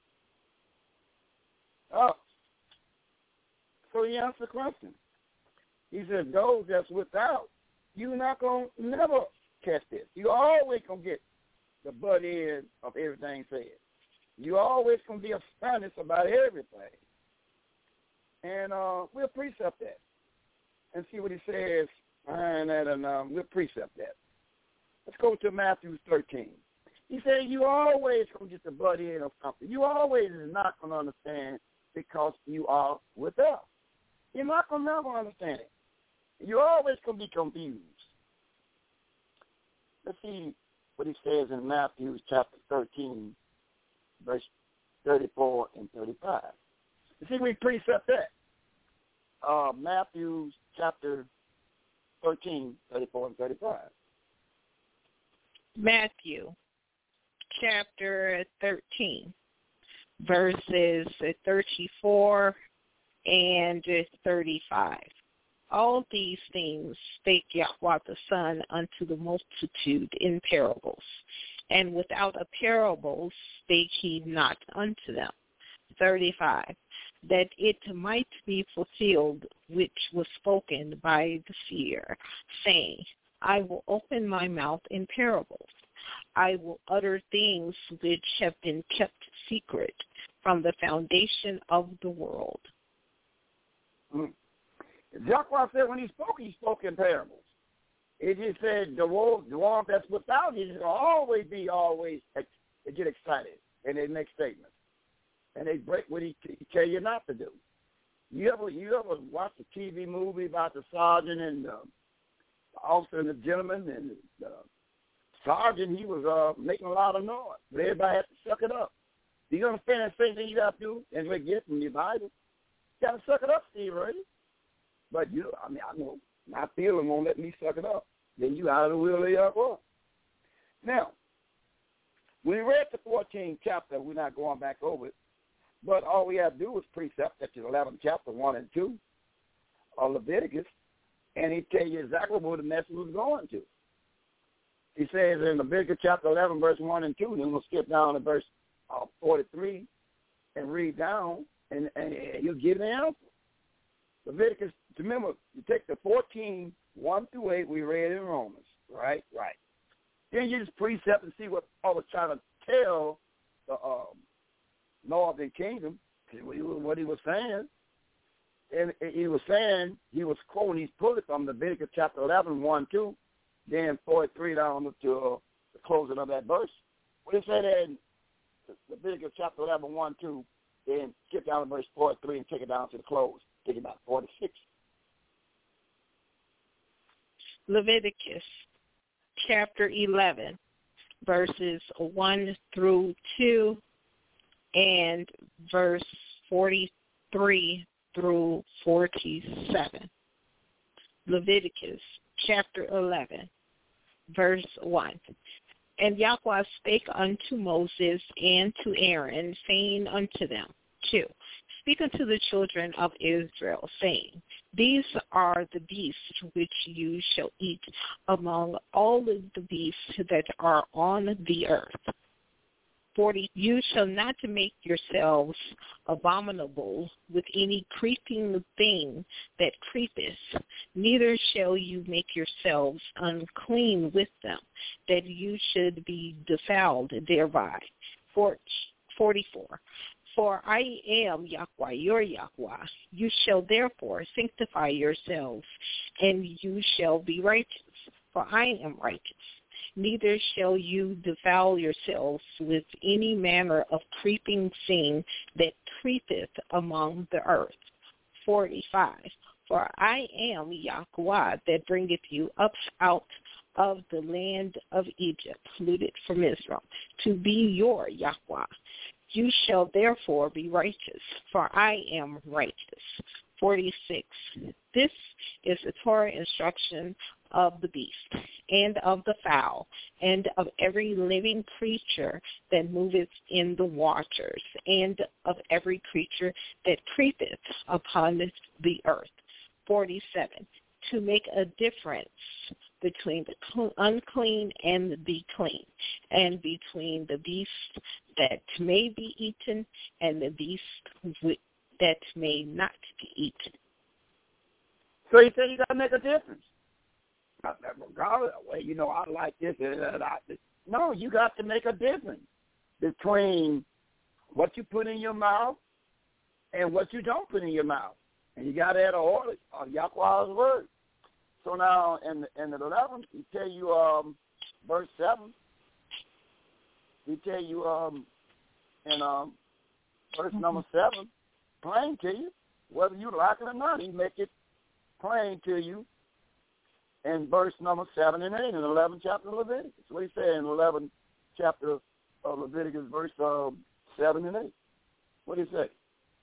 Oh, so he asked the question. He said, those that's without, you're not going to never catch this. You always going to get the butt end of everything said. You always going to be astonished about everything. And uh, we'll precept that and see what he says behind that, and um, we'll precept that. Let's go to Matthew thirteen. He said, you always going to get the butt end of something. You always is not going to understand because you are without. You're not going to never understand it. You're always going to be confused. Let's see what he says in Matthew chapter thirteen, verse thirty-four and thirty-five. You see, we precept that. Uh, Matthew chapter thirteen, thirty-four and thirty-five. Matthew chapter thirteen, verses thirty-four and thirty-five. All these things spake Yahweh the Son unto the multitude in parables, and without a parable spake he not unto them. thirty-five. that it might be fulfilled which was spoken by the seer, saying, I will open my mouth in parables. I will utter things which have been kept secret from the foundation of the world. Mm. Yahweh said when he spoke, he spoke in parables. It just said the world, the one that's without you is going to always be always, they get excited, and they make statements. And they break what he, he tell you not to do. You ever you ever watch a T V movie about the sergeant and the officer and the gentleman, and the sergeant, he was uh, making a lot of noise, but everybody had to suck it up. Do you understand that same thing you got to do, and we get from your Bible? You got to suck it up, Steve, right? But you, I mean, I know my feeling won't let me suck it up. Then you out of the will of Yahweh. Now, we read the fourteenth chapter. We're not going back over it. But all we have to do is precept, that's the eleventh chapter, one and two of Leviticus, and he tell you exactly where the message was going to. He says in Leviticus chapter eleven, verse one and two, then we'll skip down to verse uh, forty-three and read down, and, and you'll get an answer. Leviticus, remember, you take the fourteen, one through eight we read in Romans, right? Right. Then you just precept and see what Paul was trying to tell the um, northern kingdom, what he was saying. And he was saying, he was quoting, he's pulling from Leviticus chapter eleven, one, two, then forty-three down to uh, the closing of that verse. What he said in Leviticus chapter eleven, one, two, then skip down to verse forty-three and take it down to the close. Take it about forty-six. Leviticus chapter eleven, verses one through two, and verse forty-three through forty-seven. Leviticus chapter eleven, verse one. And Yahweh spake unto Moses and to Aaron, saying unto them, two, speak unto the children of Israel, saying, these are the beasts which you shall eat among all of the beasts that are on the earth. forty, you shall not make yourselves abominable with any creeping thing that creepeth, neither shall you make yourselves unclean with them, that you should be defiled thereby. forty-four, for I am Yahweh, your Yahweh. You shall therefore sanctify yourselves, and you shall be righteous, for I am righteous. Neither shall you defile yourselves with any manner of creeping thing that creepeth among the earth. forty-five. For I am Yahweh that bringeth you up out of the land of Egypt, looted from Israel, to be your Yahweh. You shall therefore be righteous, for I am righteous. forty-six. This is the Torah instruction of the beast, and of the fowl, and of every living creature that moveth in the waters, and of every creature that creepeth upon the earth. forty-seven. To make a difference between the unclean and the clean, and between the beast that may be eaten and the beast that may not be eaten. So he said you got to make a difference. Regardless, well, you know, I like this. No, you got to make a difference between what you put in your mouth and what you don't put in your mouth. And you got to add an order of Yahweh's word. So now in the, in the eleventh, he tell you, um, verse seven, he tell you um, in um, verse number seven, plain to you, whether you like it or not. He make it plain to you in verse number seven and eight in the eleventh chapter of Leviticus. What he say in the eleventh chapter of Leviticus, verse um, seven and eight? What did he say?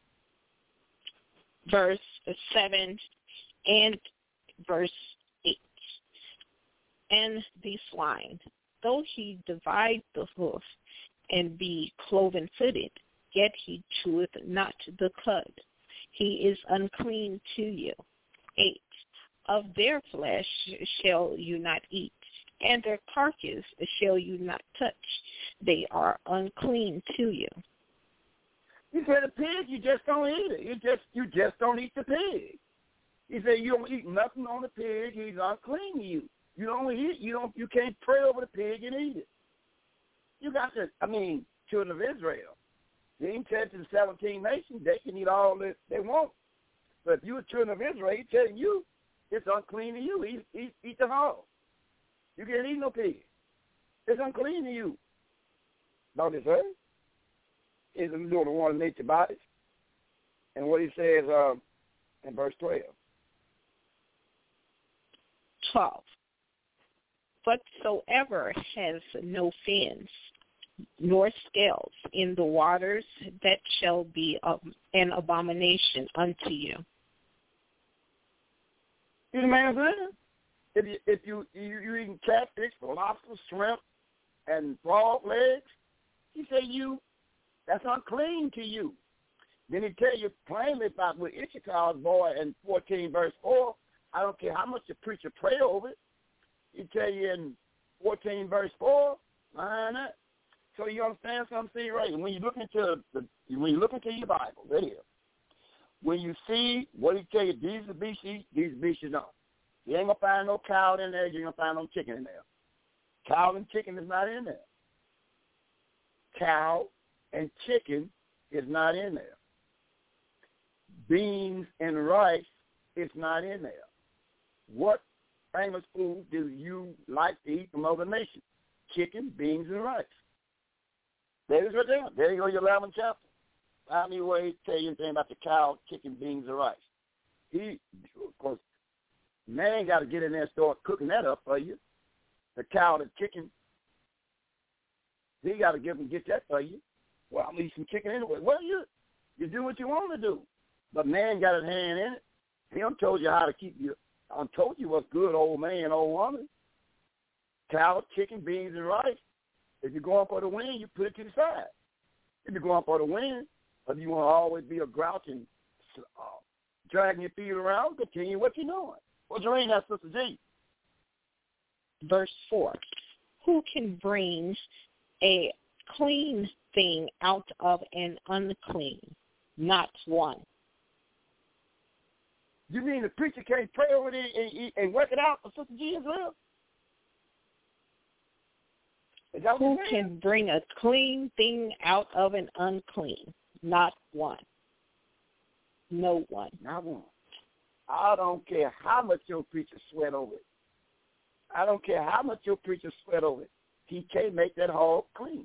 Verse seven and verse eight. And the swine, though he divide the hoof and be cloven-footed, yet he cheweth not the cud. He is unclean to you. Eight. Of their flesh shall you not eat, and their carcass shall you not touch. They are unclean to you. He said the pig, you just don't eat it. You just you just don't eat the pig. He said you don't eat nothing on the pig. He's unclean to you. You don't eat. You don't. You can't pray over the pig and eat it. You got to. I mean, children of Israel. They ain't tell to the seventeen nations they can eat all that they want. But if you're a children of Israel, he's telling you it's unclean to you. Eat, eat, eat the hog. You can't eat no pig. It's unclean to you. Don't it say? He's doing the one of nature bodies. And what he says um, in verse twelve. twelve. Whatsoever has no fins, nor scales in the waters, that shall be an abomination unto you. See the man saying? If you if you you you eating catfish, lobster, shrimp, and frog legs, he say you that's unclean to you. Then he tell you plainly about with Issachar's boy in fourteen verse four. I don't care how much the preacher pray over it. He tell you in fourteen verse four, line up. So you understand something, see, right? When you look into the when you look into your Bible, right here, when you see what he tell you, these are beasts, these beasts you know. You ain't gonna find no cow in there, you ain't gonna find no chicken in there. Cow and chicken is not in there. Cow and chicken is not in there. Beans and rice is not in there. What famous food do you like to eat from other nations? Chicken, beans, and rice. There it is right there. There you go, your eleventh chapter. How many ways tell you anything about the cow, chicken, beans, and rice? He, of course, man got to get in there and start cooking that up for you. The cow, the chicken, he got to give and get that for you. Well, I'm eating some chicken anyway. Well, you you do what you want to do, but man got his hand in it. He done told you how to keep you. I done told you what's good, old man, old woman. Cow, chicken, beans, and rice. If you're going for the win, you put it to the side. If you're going for the win, if you want to always be a grouch and uh, dragging your feet around, continue what you're doing. What's your reading, that, Sister G? Verse four. Who can bring a clean thing out of an unclean? Not one. You mean the preacher can't pray over it and, and work it out for Sister G as well? Who can bring a clean thing out of an unclean? Not one. No one. Not one. I don't care how much your preacher sweat over it. I don't care how much your preacher sweat over it. He can't make that hog clean.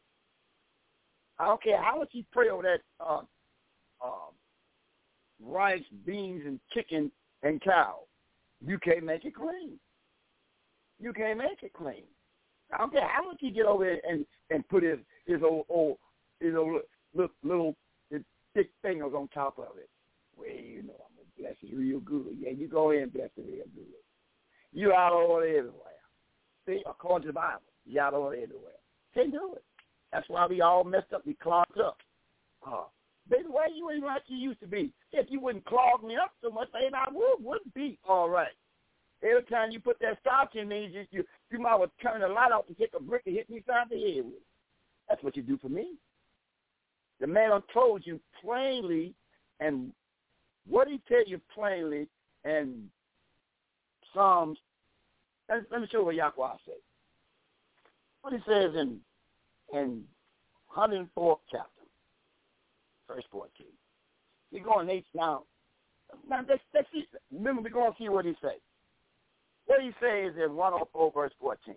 I don't care how much he pray over that uh, uh, rice, beans, and chicken and cow. You can't make it clean. You can't make it clean. I don't care how much he get over there and, and put his his old, old his old little, little his thick fingers on top of it. Well, you know I'm gonna bless it real good. Yeah, you go ahead and bless it real good. You out over there everywhere. See, according to the Bible, you out over there everywhere. Can't do it. That's why we all messed up. We clogged up. Uh, baby, why you ain't like you used to be? If you wouldn't clog me up so much, baby, I would wouldn't be all right. Every time you put that starch in me, you, you, you might well turn the light off and take a brick and hit me side the head with it. That's what you do for me. The man told you plainly, and what he tell you plainly, and Psalms, let, let me show you what Yahweh says. What he says in in one hundred fourth chapter, verse fourteen. We're going eight now. Now, let's, let's see. Remember, we're going to see what he says. What he says in one oh four, verse fourteen.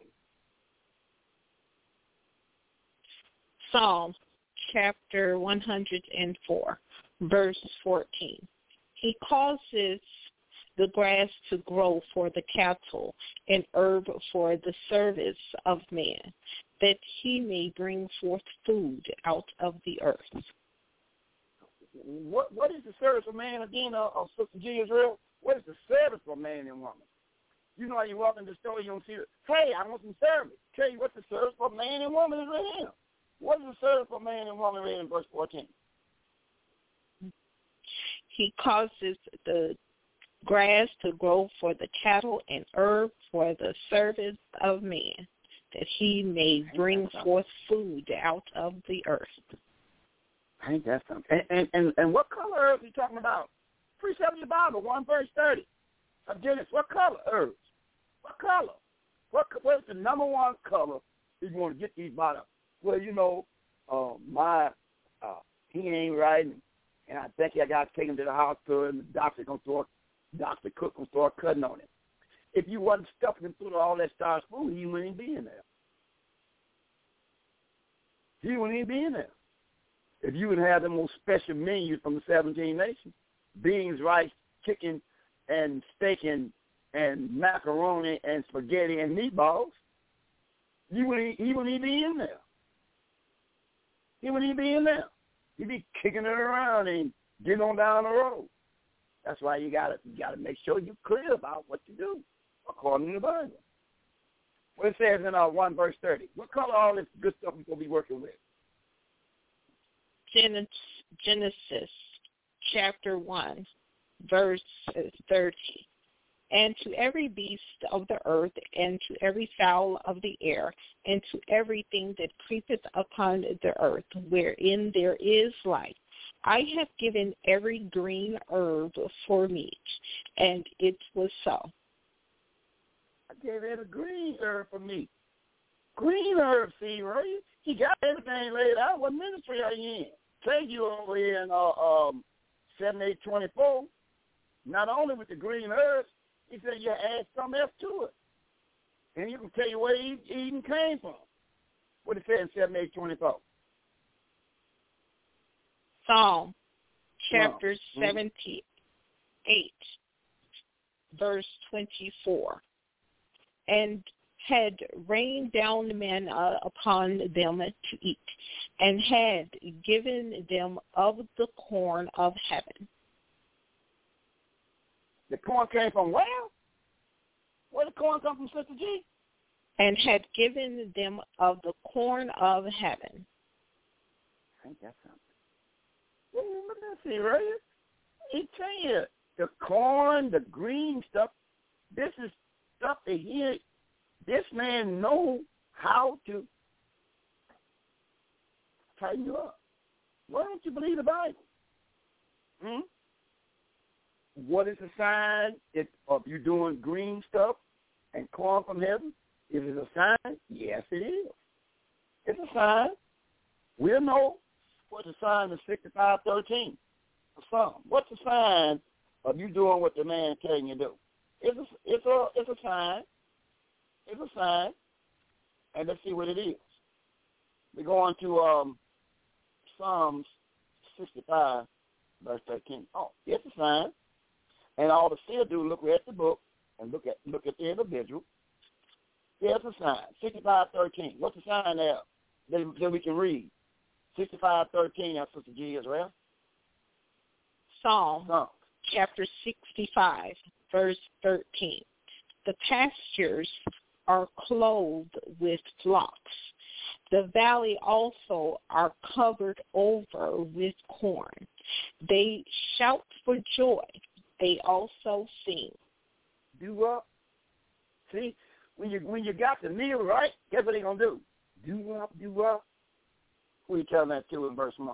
Psalm chapter one hundred four, verse fourteen. He causes the grass to grow for the cattle and herb for the service of man, that he may bring forth food out of the earth. What What is the service of man again, of uh, uh, Sister G. Israel? What is the service of man and woman? You know how you walk in the store, you don't see it. Hey, I want some service. Tell you what the service for man and woman is right here. What is the service for man and woman right in verse fourteen? He causes the grass to grow for the cattle and herb for the service of man, that he may bring forth food out of the earth. Ain't that something? And, and, and, and what color herbs are you talking about? Precept of the Bible, one verse thirty of Genesis. What color herbs? What color? What What's the number one color if you want to get these bottoms? Well, you know, uh, my, uh, he ain't right, and, and I think I got to take him to the hospital, and the doctor going to throw, Doctor Cook going to start cutting on him. If you wasn't stuffing him through all that starch food, he wouldn't even be in there. He wouldn't even be in there. If you would have the most special menu from the seventeen nations, beans, rice, chicken, and steak, and, and macaroni, and spaghetti, and meatballs, you wouldn't, he wouldn't even be in there. He wouldn't even be in there. He'd be kicking it around and getting on down the road. That's why you gotta you gotta make sure you're clear about what you do, according to the Bible. What it says in uh, one verse thirty. What color all this good stuff we're gonna be working with? Genesis chapter one, verse thirty. And to every beast of the earth, and to every fowl of the air, and to everything that creepeth upon the earth, wherein there is life, I have given every green herb for meat. And it was so. I gave every green herb for meat. Green herb, see, right? He got everything laid out. What ministry are you in? Say you over here in uh, um, seven eight twenty-four, not only with the green herbs, he said you add something else to it. And you can tell you where he even came from. What it said in seven eight twenty-four. Psalm chapter wow. seventy-eight, verse twenty-four. And had rained down manna upon them to eat, and had given them of the corn of heaven. The corn came from where? Where did the corn come from, Sister G? And had given them of the corn of heaven. I think that's something. Well, look at see, right? He tell you, the corn, the green stuff, this is stuff that he, this man know how to tighten you up. Why don't you believe the Bible? Hmm? What is the sign if, of you doing green stuff and corn from heaven? Is it a sign? Yes, it is. It's a sign. We'll know what the sign of sixty-five thirteen. A Psalm. What's the sign of you doing what the man telling you to do? It's a, it's a, it's a sign. It's a sign. And let's see what it is. We go on to um, Psalms sixty-five, verse thirteen. Oh, it's a sign. And all the seer do look at the book and look at look at the individual. There's a sign. sixty-five thirteen. What's the sign there that, that we can read? sixty-five thirteen, that's Sister G as well. Psalm Psalm. chapter sixty-five, verse thirteen. The pastures are clothed with flocks. The valley also are covered over with corn. They shout for joy. They also sing. Do up. See, when you when you got the meal right, guess what they gonna do? Do up, do up. Who you telling that to in verse one?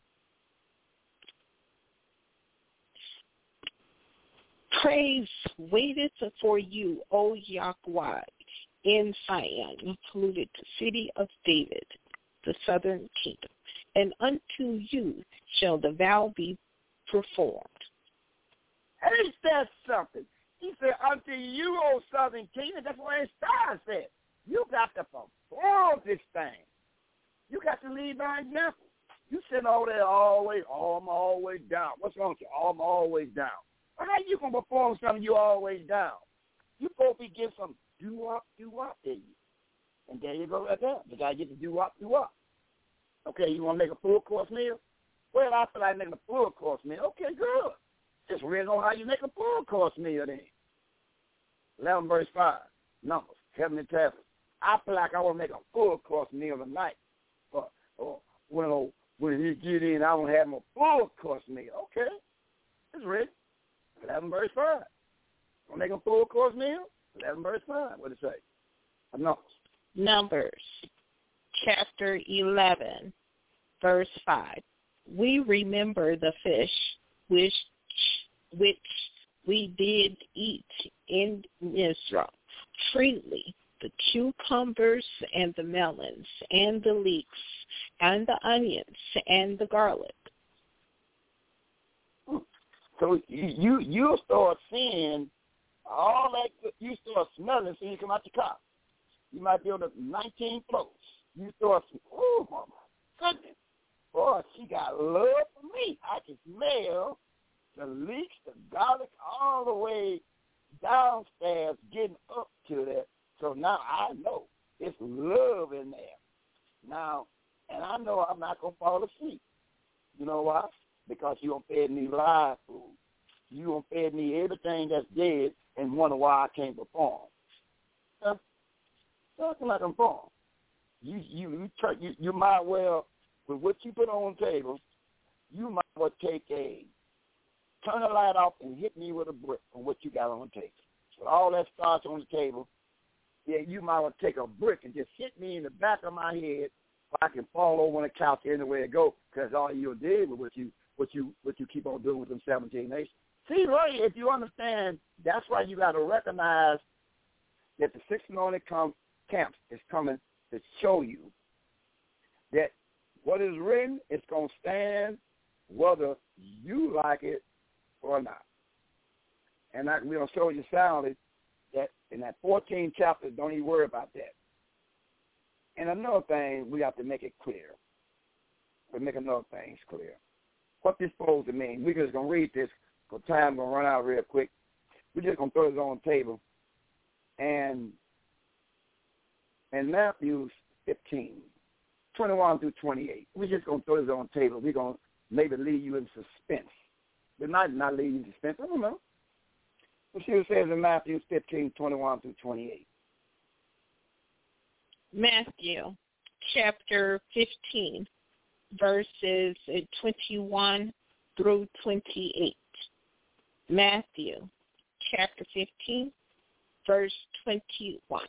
Praise waiteth for you, O Yahweh, in Zion, included the city of David, the southern kingdom. And unto you shall the vow be performed. Ain't that something? He said, unto you, O southern kingdom. That's what his star said. You got to perform this thing. You got to lead by example. You sitting over there always, oh, I'm always down. What's wrong with you? Oh, I'm always down. How you going to perform something you always down? You supposed to be getting some do-up, do-up in you. And there you go right there. You got to get the do-up, do-up. Okay, you want to make a full-course meal? Well, I feel like making a full-course meal. Okay, good. Just read on how you make a full-course meal then. eleven verse five, Numbers, Heavenly Tablets. I feel like I want to make a full-course meal tonight. Or, or when, when he get in, I want to have him a full-course meal. Okay, it's ready. eleven verse five. Want to make a full-course meal? eleven verse five. What does it say? Numbers. Numbers, chapter eleven, verse five. we remember the fish which which we did eat in Israel freely, the cucumbers and the melons and the leeks and the onions and the garlic. So you you start seeing all that, you start smelling, so you come out your car. You might be on the nineteen floors. You start, oh, my goodness. Boy, she got love for me. I can smell the leeks, the garlic, all the way downstairs getting up to that. So now I know it's love in there. Now, and I know I'm not going to fall asleep. You know why? Because you don't feed me live food. You don't feed me everything that's dead and wonder why I can't perform. Huh? Nothing like I'm perform. You you you, try, you you might well, with what you put on the table, you might well take a, turn the light off and hit me with a brick on what you got on the table. So all that starts on the table, yeah, you might well take a brick and just hit me in the back of my head so I can fall over on the couch anywhere to go, because all you did was what you what you what you keep on doing with them seventeen nations. See, right, if you understand, that's why you got to recognize that the six anointed camp camps is coming to show you that what is written is going to stand whether you like it or not. And like we're going to show you soundly that in that fourteenth chapter, don't even worry about that. And another thing, we have to make it clear. We make another thing clear. What this supposed to mean. We're just going to read this because time going to run out real quick. We're just going to throw this on the table. And in Matthew fifteen, twenty-one through twenty-eight, we're just going to throw this on the table. We're going to maybe leave you in suspense. We might not leave you in suspense. I don't know. Let's see what it says in Matthew fifteen, twenty-one through twenty-eight. Matthew chapter fifteen, verses twenty-one through twenty-eight. Matthew chapter fifteen, verse twenty-one.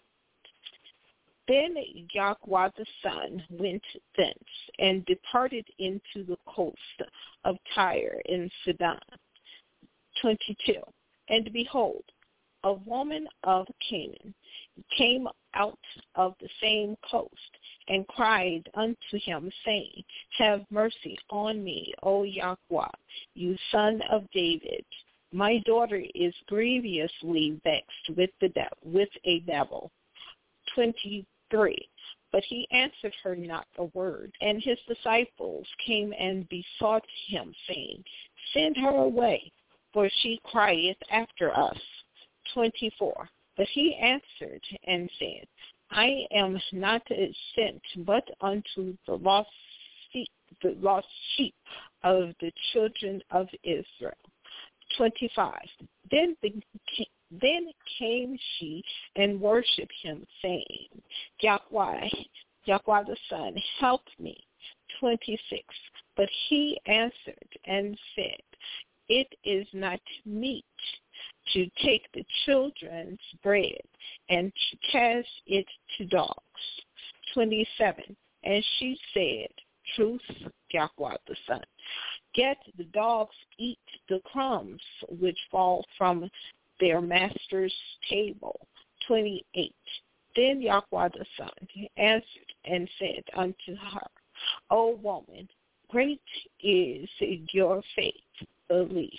Then Yahweh the Son went thence and departed into the coast of Tyre and Sidon. twenty-two. And behold, a woman of Canaan came out of the same coast and cried unto him, saying, Have mercy on me, O Yahweh, you son of David. My daughter is grievously vexed with the de- with a devil. twenty-three. But he answered her not a word. And his disciples came and besought him, saying, Send her away, for she crieth after us. twenty-four. But he answered and said, I am not sent but unto the lost sheep, the lost sheep of the children of Israel. twenty-five. Then the Then came she and worshipped him, saying, Yahweh, Yahweh the Son, help me. twenty-six. But he answered and said, It is not meet to take the children's bread and to cast it to dogs. twenty-seven. And she said, Truth, Yahweh the Son. Yet the dogs eat the crumbs which fall from their master's table. twenty-eight. Then Yahweh the Son answered and said unto her, O woman, great is your faith, belief.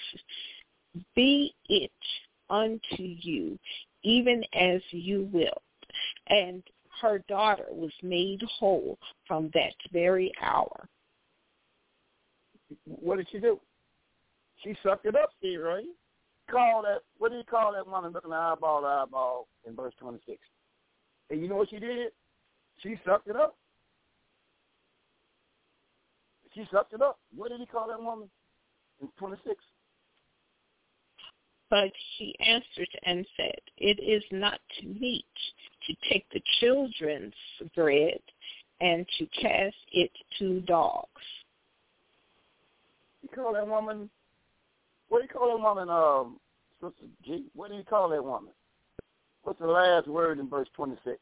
Be it unto you even as you will. And her daughter was made whole from that very hour. What did she do? She sucked it up, Steve, right? Call that, what do you call that woman looking eyeball to eyeball in verse twenty-six? And you know what she did? She sucked it up. She sucked it up. What did he call that woman in twenty-six? But she answered and said, It is not meet to take the children's bread and to cast it to dogs. You call that woman, what do you call that woman, um, Sister G? What do you call that woman? What's the last word in verse twenty-six?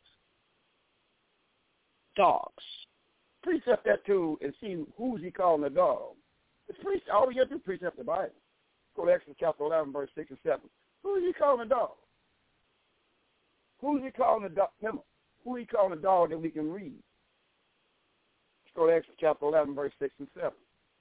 Dogs. Precept that too and see who's he calling a dog. It's priest. All we got to do is precept the Bible. Go to Exodus chapter eleven, verse six and seven. Who is he calling a dog? Who is he calling a dog? Remember, who is he calling a dog that we can read? Let's go to Exodus chapter eleven, verse six and seven.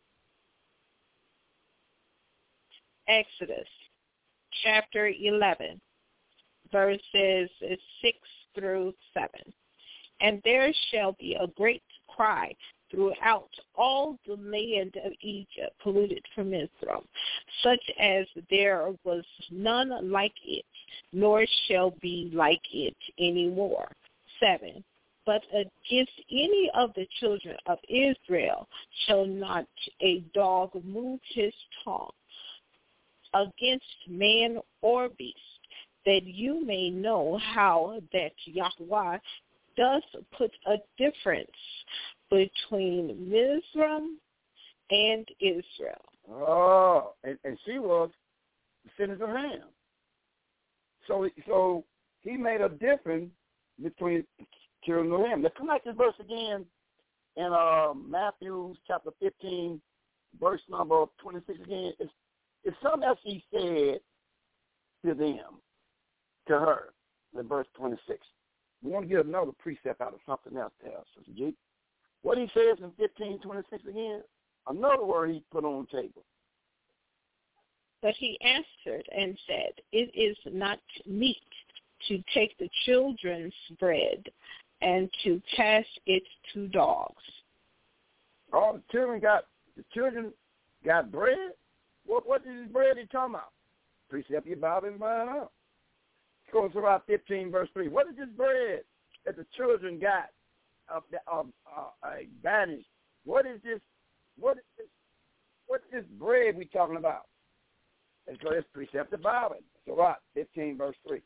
Exodus chapter eleven, verses six through seven. And there shall be a great cry throughout all the land of Egypt, polluted from Israel, such as there was none like it, nor shall be like it any more. Seven. But against any of the children of Israel shall not a dog move his tongue against man or beast, that you may know how that Yahweh does put a difference between Mizraim and Israel. Oh, and, and she was descendants of Ham. So, so he made a difference between children of Ham. Let's come back to this verse again in uh, Matthew chapter fifteen, verse number twenty-six again. It's, it's something else he said to them, to her, in verse twenty-six. We want to get another precept out of something else there, Sister G. What he says in fifteen twenty-six again, another word he put on the table. But he answered and said, it is not meet to take the children's bread and to cast it to dogs. All the children got the children got bread? What what is this bread he talking about? Precept your Bible and find out. Goes to about fifteen, verse three. What is this bread that the children got of of uh, advantage? What is this? What is this? What's this bread we talking about? Let's go. Let's precept the Bible. So what? Fifteen, verse three.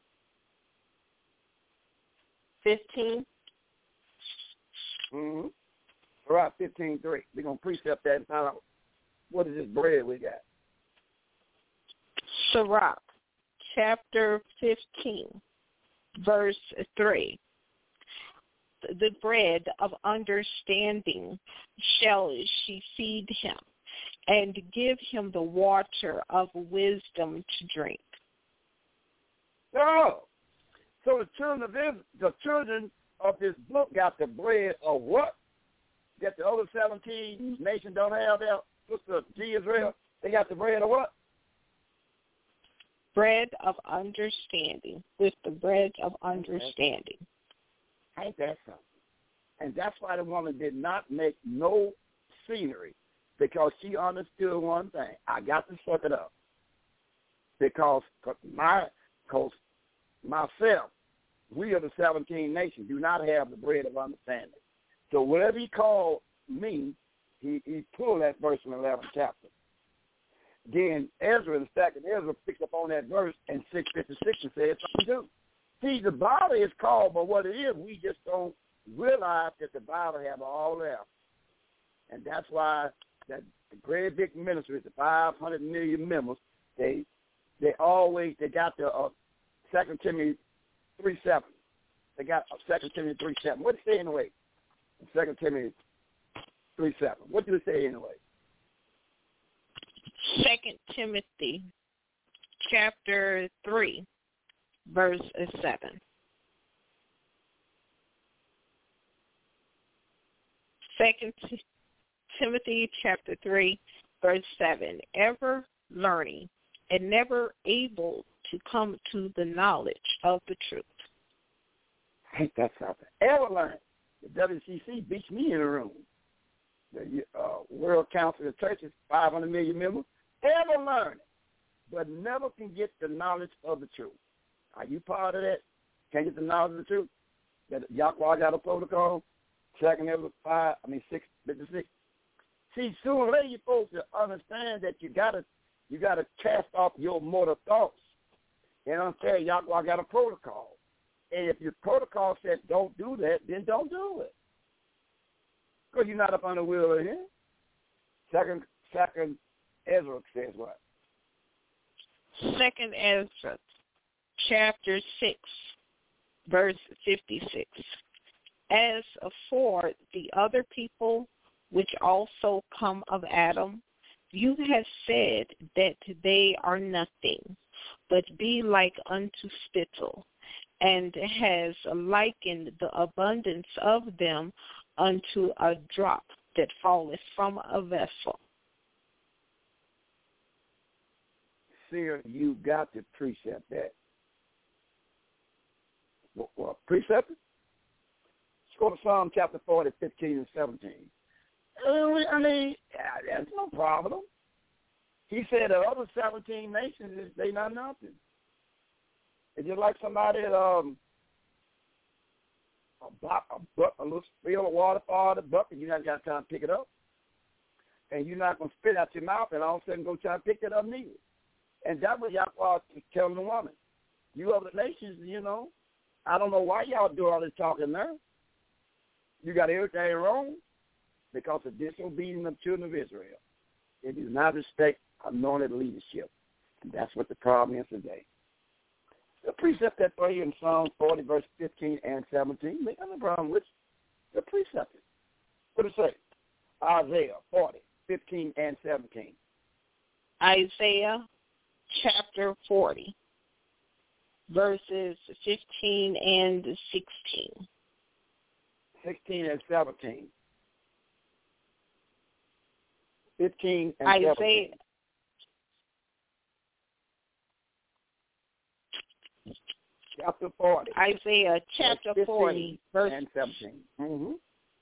Fifteen. Mm-hmm. All right, fifteen, three. We're gonna precept that and find out what is this bread we got. Sirach. Chapter fifteen, verse three. The bread of understanding shall she feed him, and give him the water of wisdom to drink. Oh, so the children of this, the children of this book got the bread of what? That the other seventeen nations don't have there. Sister G Israel, they got the bread of what? Bread of understanding, with the bread of understanding. Ain't that something? And that's why the woman did not make no scenery, because she understood one thing. I got to suck it up. Because my, cause myself, we are the seventeen nations, do not have the bread of understanding. So whatever he called me, he, he pulled that verse in the eleventh chapter. Then Ezra, the second Ezra, picked up on that verse in six fifty-six and said something too. See, the Bible is called by what it is. We just don't realize that the Bible have all there. And that's why that the great big ministries, the five hundred million members, they they always, they got the uh, Second Timothy three seven. They got uh, Second Timothy three seven. What does it say anyway? Second Timothy three seven. What do it say anyway? Second Timothy chapter three, verse seven. Second Timothy chapter three, verse seven. Ever learning and never able to come to the knowledge of the truth. Ain't that something? Ever learning. The W C C beats me in the room. The uh, World Council of Churches, five hundred million members, ever learning, but never can get the knowledge of the truth. Are you part of that? Can't get the knowledge of the truth? That Yahweh got a protocol? Second ever five, I mean six fifty-six. See, sooner or later you're supposed to understand that you gotta you gotta cast off your mortal thoughts. And understand Yahweh got a protocol. And if your protocol says don't do that, then don't do it. Because you're not up on the will of him. Second, second Ezra says what? Second Ezra, chapter six, verse fifty-six. As for the other people which also come of Adam, You have said that they are nothing, but be like unto spittle, and has likened the abundance of them unto a drop that falleth from a vessel. Seer, you got to precept that. Well, well, precept it? Let's go to Psalm chapter forty, fifteen and seventeen. I mean, that's no problem. He said the other seventeen nations, they not nothing. It's just like somebody that, um, a, block, a, buck, a little spill of water fall out of the bucket, you not got time to pick it up. And you're not going to spit out your mouth and all of a sudden go try to pick it up neither. And that's what Yahweh is telling the woman. You other nations, you know, I don't know why y'all do all this talking there. You got everything wrong because of disobedience of children of Israel. They do not respect anointed leadership. And that's what the problem is today. The precept that for you in Psalm forty, verse fifteen and seventeen, they got no problem with the precept. What does it say? Isaiah forty, fifteen and seventeen. Isaiah chapter forty, verses fifteen and sixteen. sixteen and seventeen. fifteen and Isaiah, seventeen. Chapter forty. Isaiah chapter forty, verse and seventeen. Mm-hmm.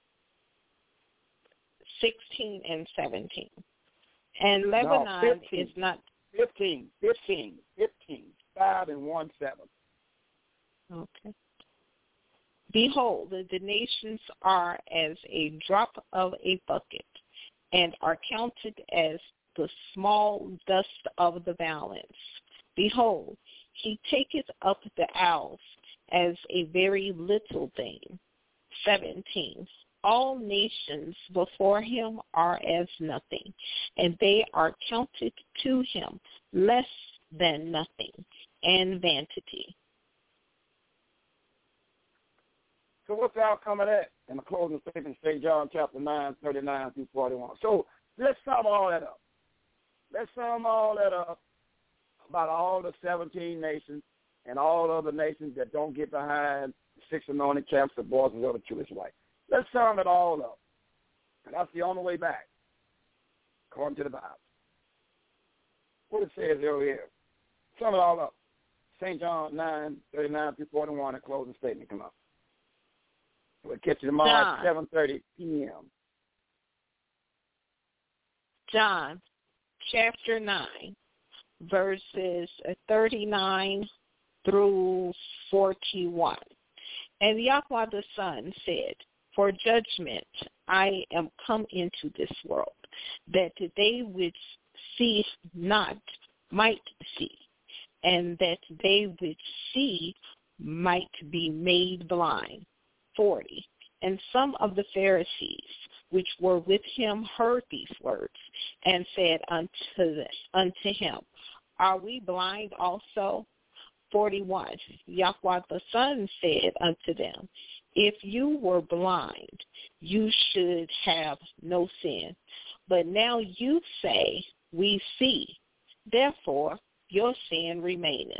sixteen and seventeen. And Lebanon no, fifteen, is not... fifteen, fifteen, fifteen, five and one, seven. Okay. Behold, the nations are as a drop of a bucket, and are counted as the small dust of the balance. Behold, he taketh up the owls as a very little thing. seventeen. All nations before him are as nothing, and they are counted to him less than nothing, and vanity. So what's the outcome of that? In the closing statement, Saint John chapter nine, thirty-nine through forty-one. So let's sum all that up. Let's sum all that up about all the seventeen nations and all other nations that don't get behind the six anointed camps, the boys and the other Jewish wife. Let's sum it all up. And that's the only way back, according to the Bible. What it says over here. Sum it all up. Saint John nine, thirty-nine through forty-one, a closing statement come up. We'll catch you tomorrow at seven thirty p.m. John chapter nine, verses thirty-nine through forty-one. And Yahweh the Son said, for judgment I am come into this world, that they which see not might see, and that they which see might be made blind. forty. And some of the Pharisees which were with him heard these words, and said unto, the, unto him, are we blind also? forty-one. Yahweh the Son said unto them, if you were blind, you should have no sin. But now you say, we see. Therefore, your sin remaineth.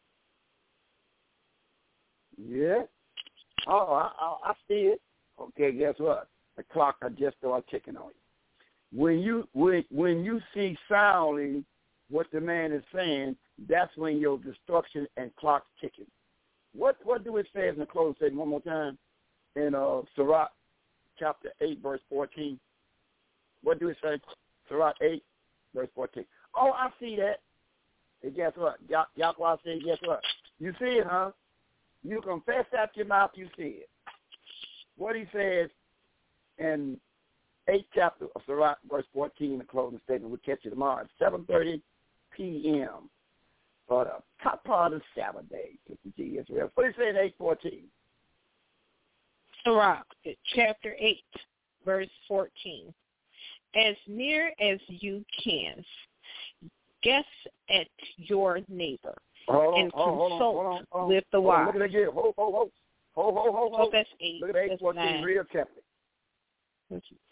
Yeah. Oh, I, I, I see it. Okay, guess what? The clock I just started ticking on you. When you when when you see soundly what the man is saying, that's when your destruction and clock's ticking. What what do it say in the closing statement one more time? In uh, Sirach chapter eight, verse fourteen. What do it say? Sirach eight, verse fourteen. Oh, I see that. And guess what? Yah- Yahweh said, guess what? You see it, huh? You confess out your mouth, you see it. What he says in eighth chapter of Sirach, verse fourteen, the closing statement, we'll catch you tomorrow at seven thirty p.m. for the top part of the Sabbath day, Sister G. Israel. What do he say in eight fourteen? Sirach, chapter eight, verse fourteen. As near as you can, guess at your neighbor hold on, and hold on, consult hold on, hold on, with the wise. Look at that again. Hold, hold, hold. Hold, hold, hold, hold. Oh, that's eight. Look at eight That's fourteen, nine. real carefully.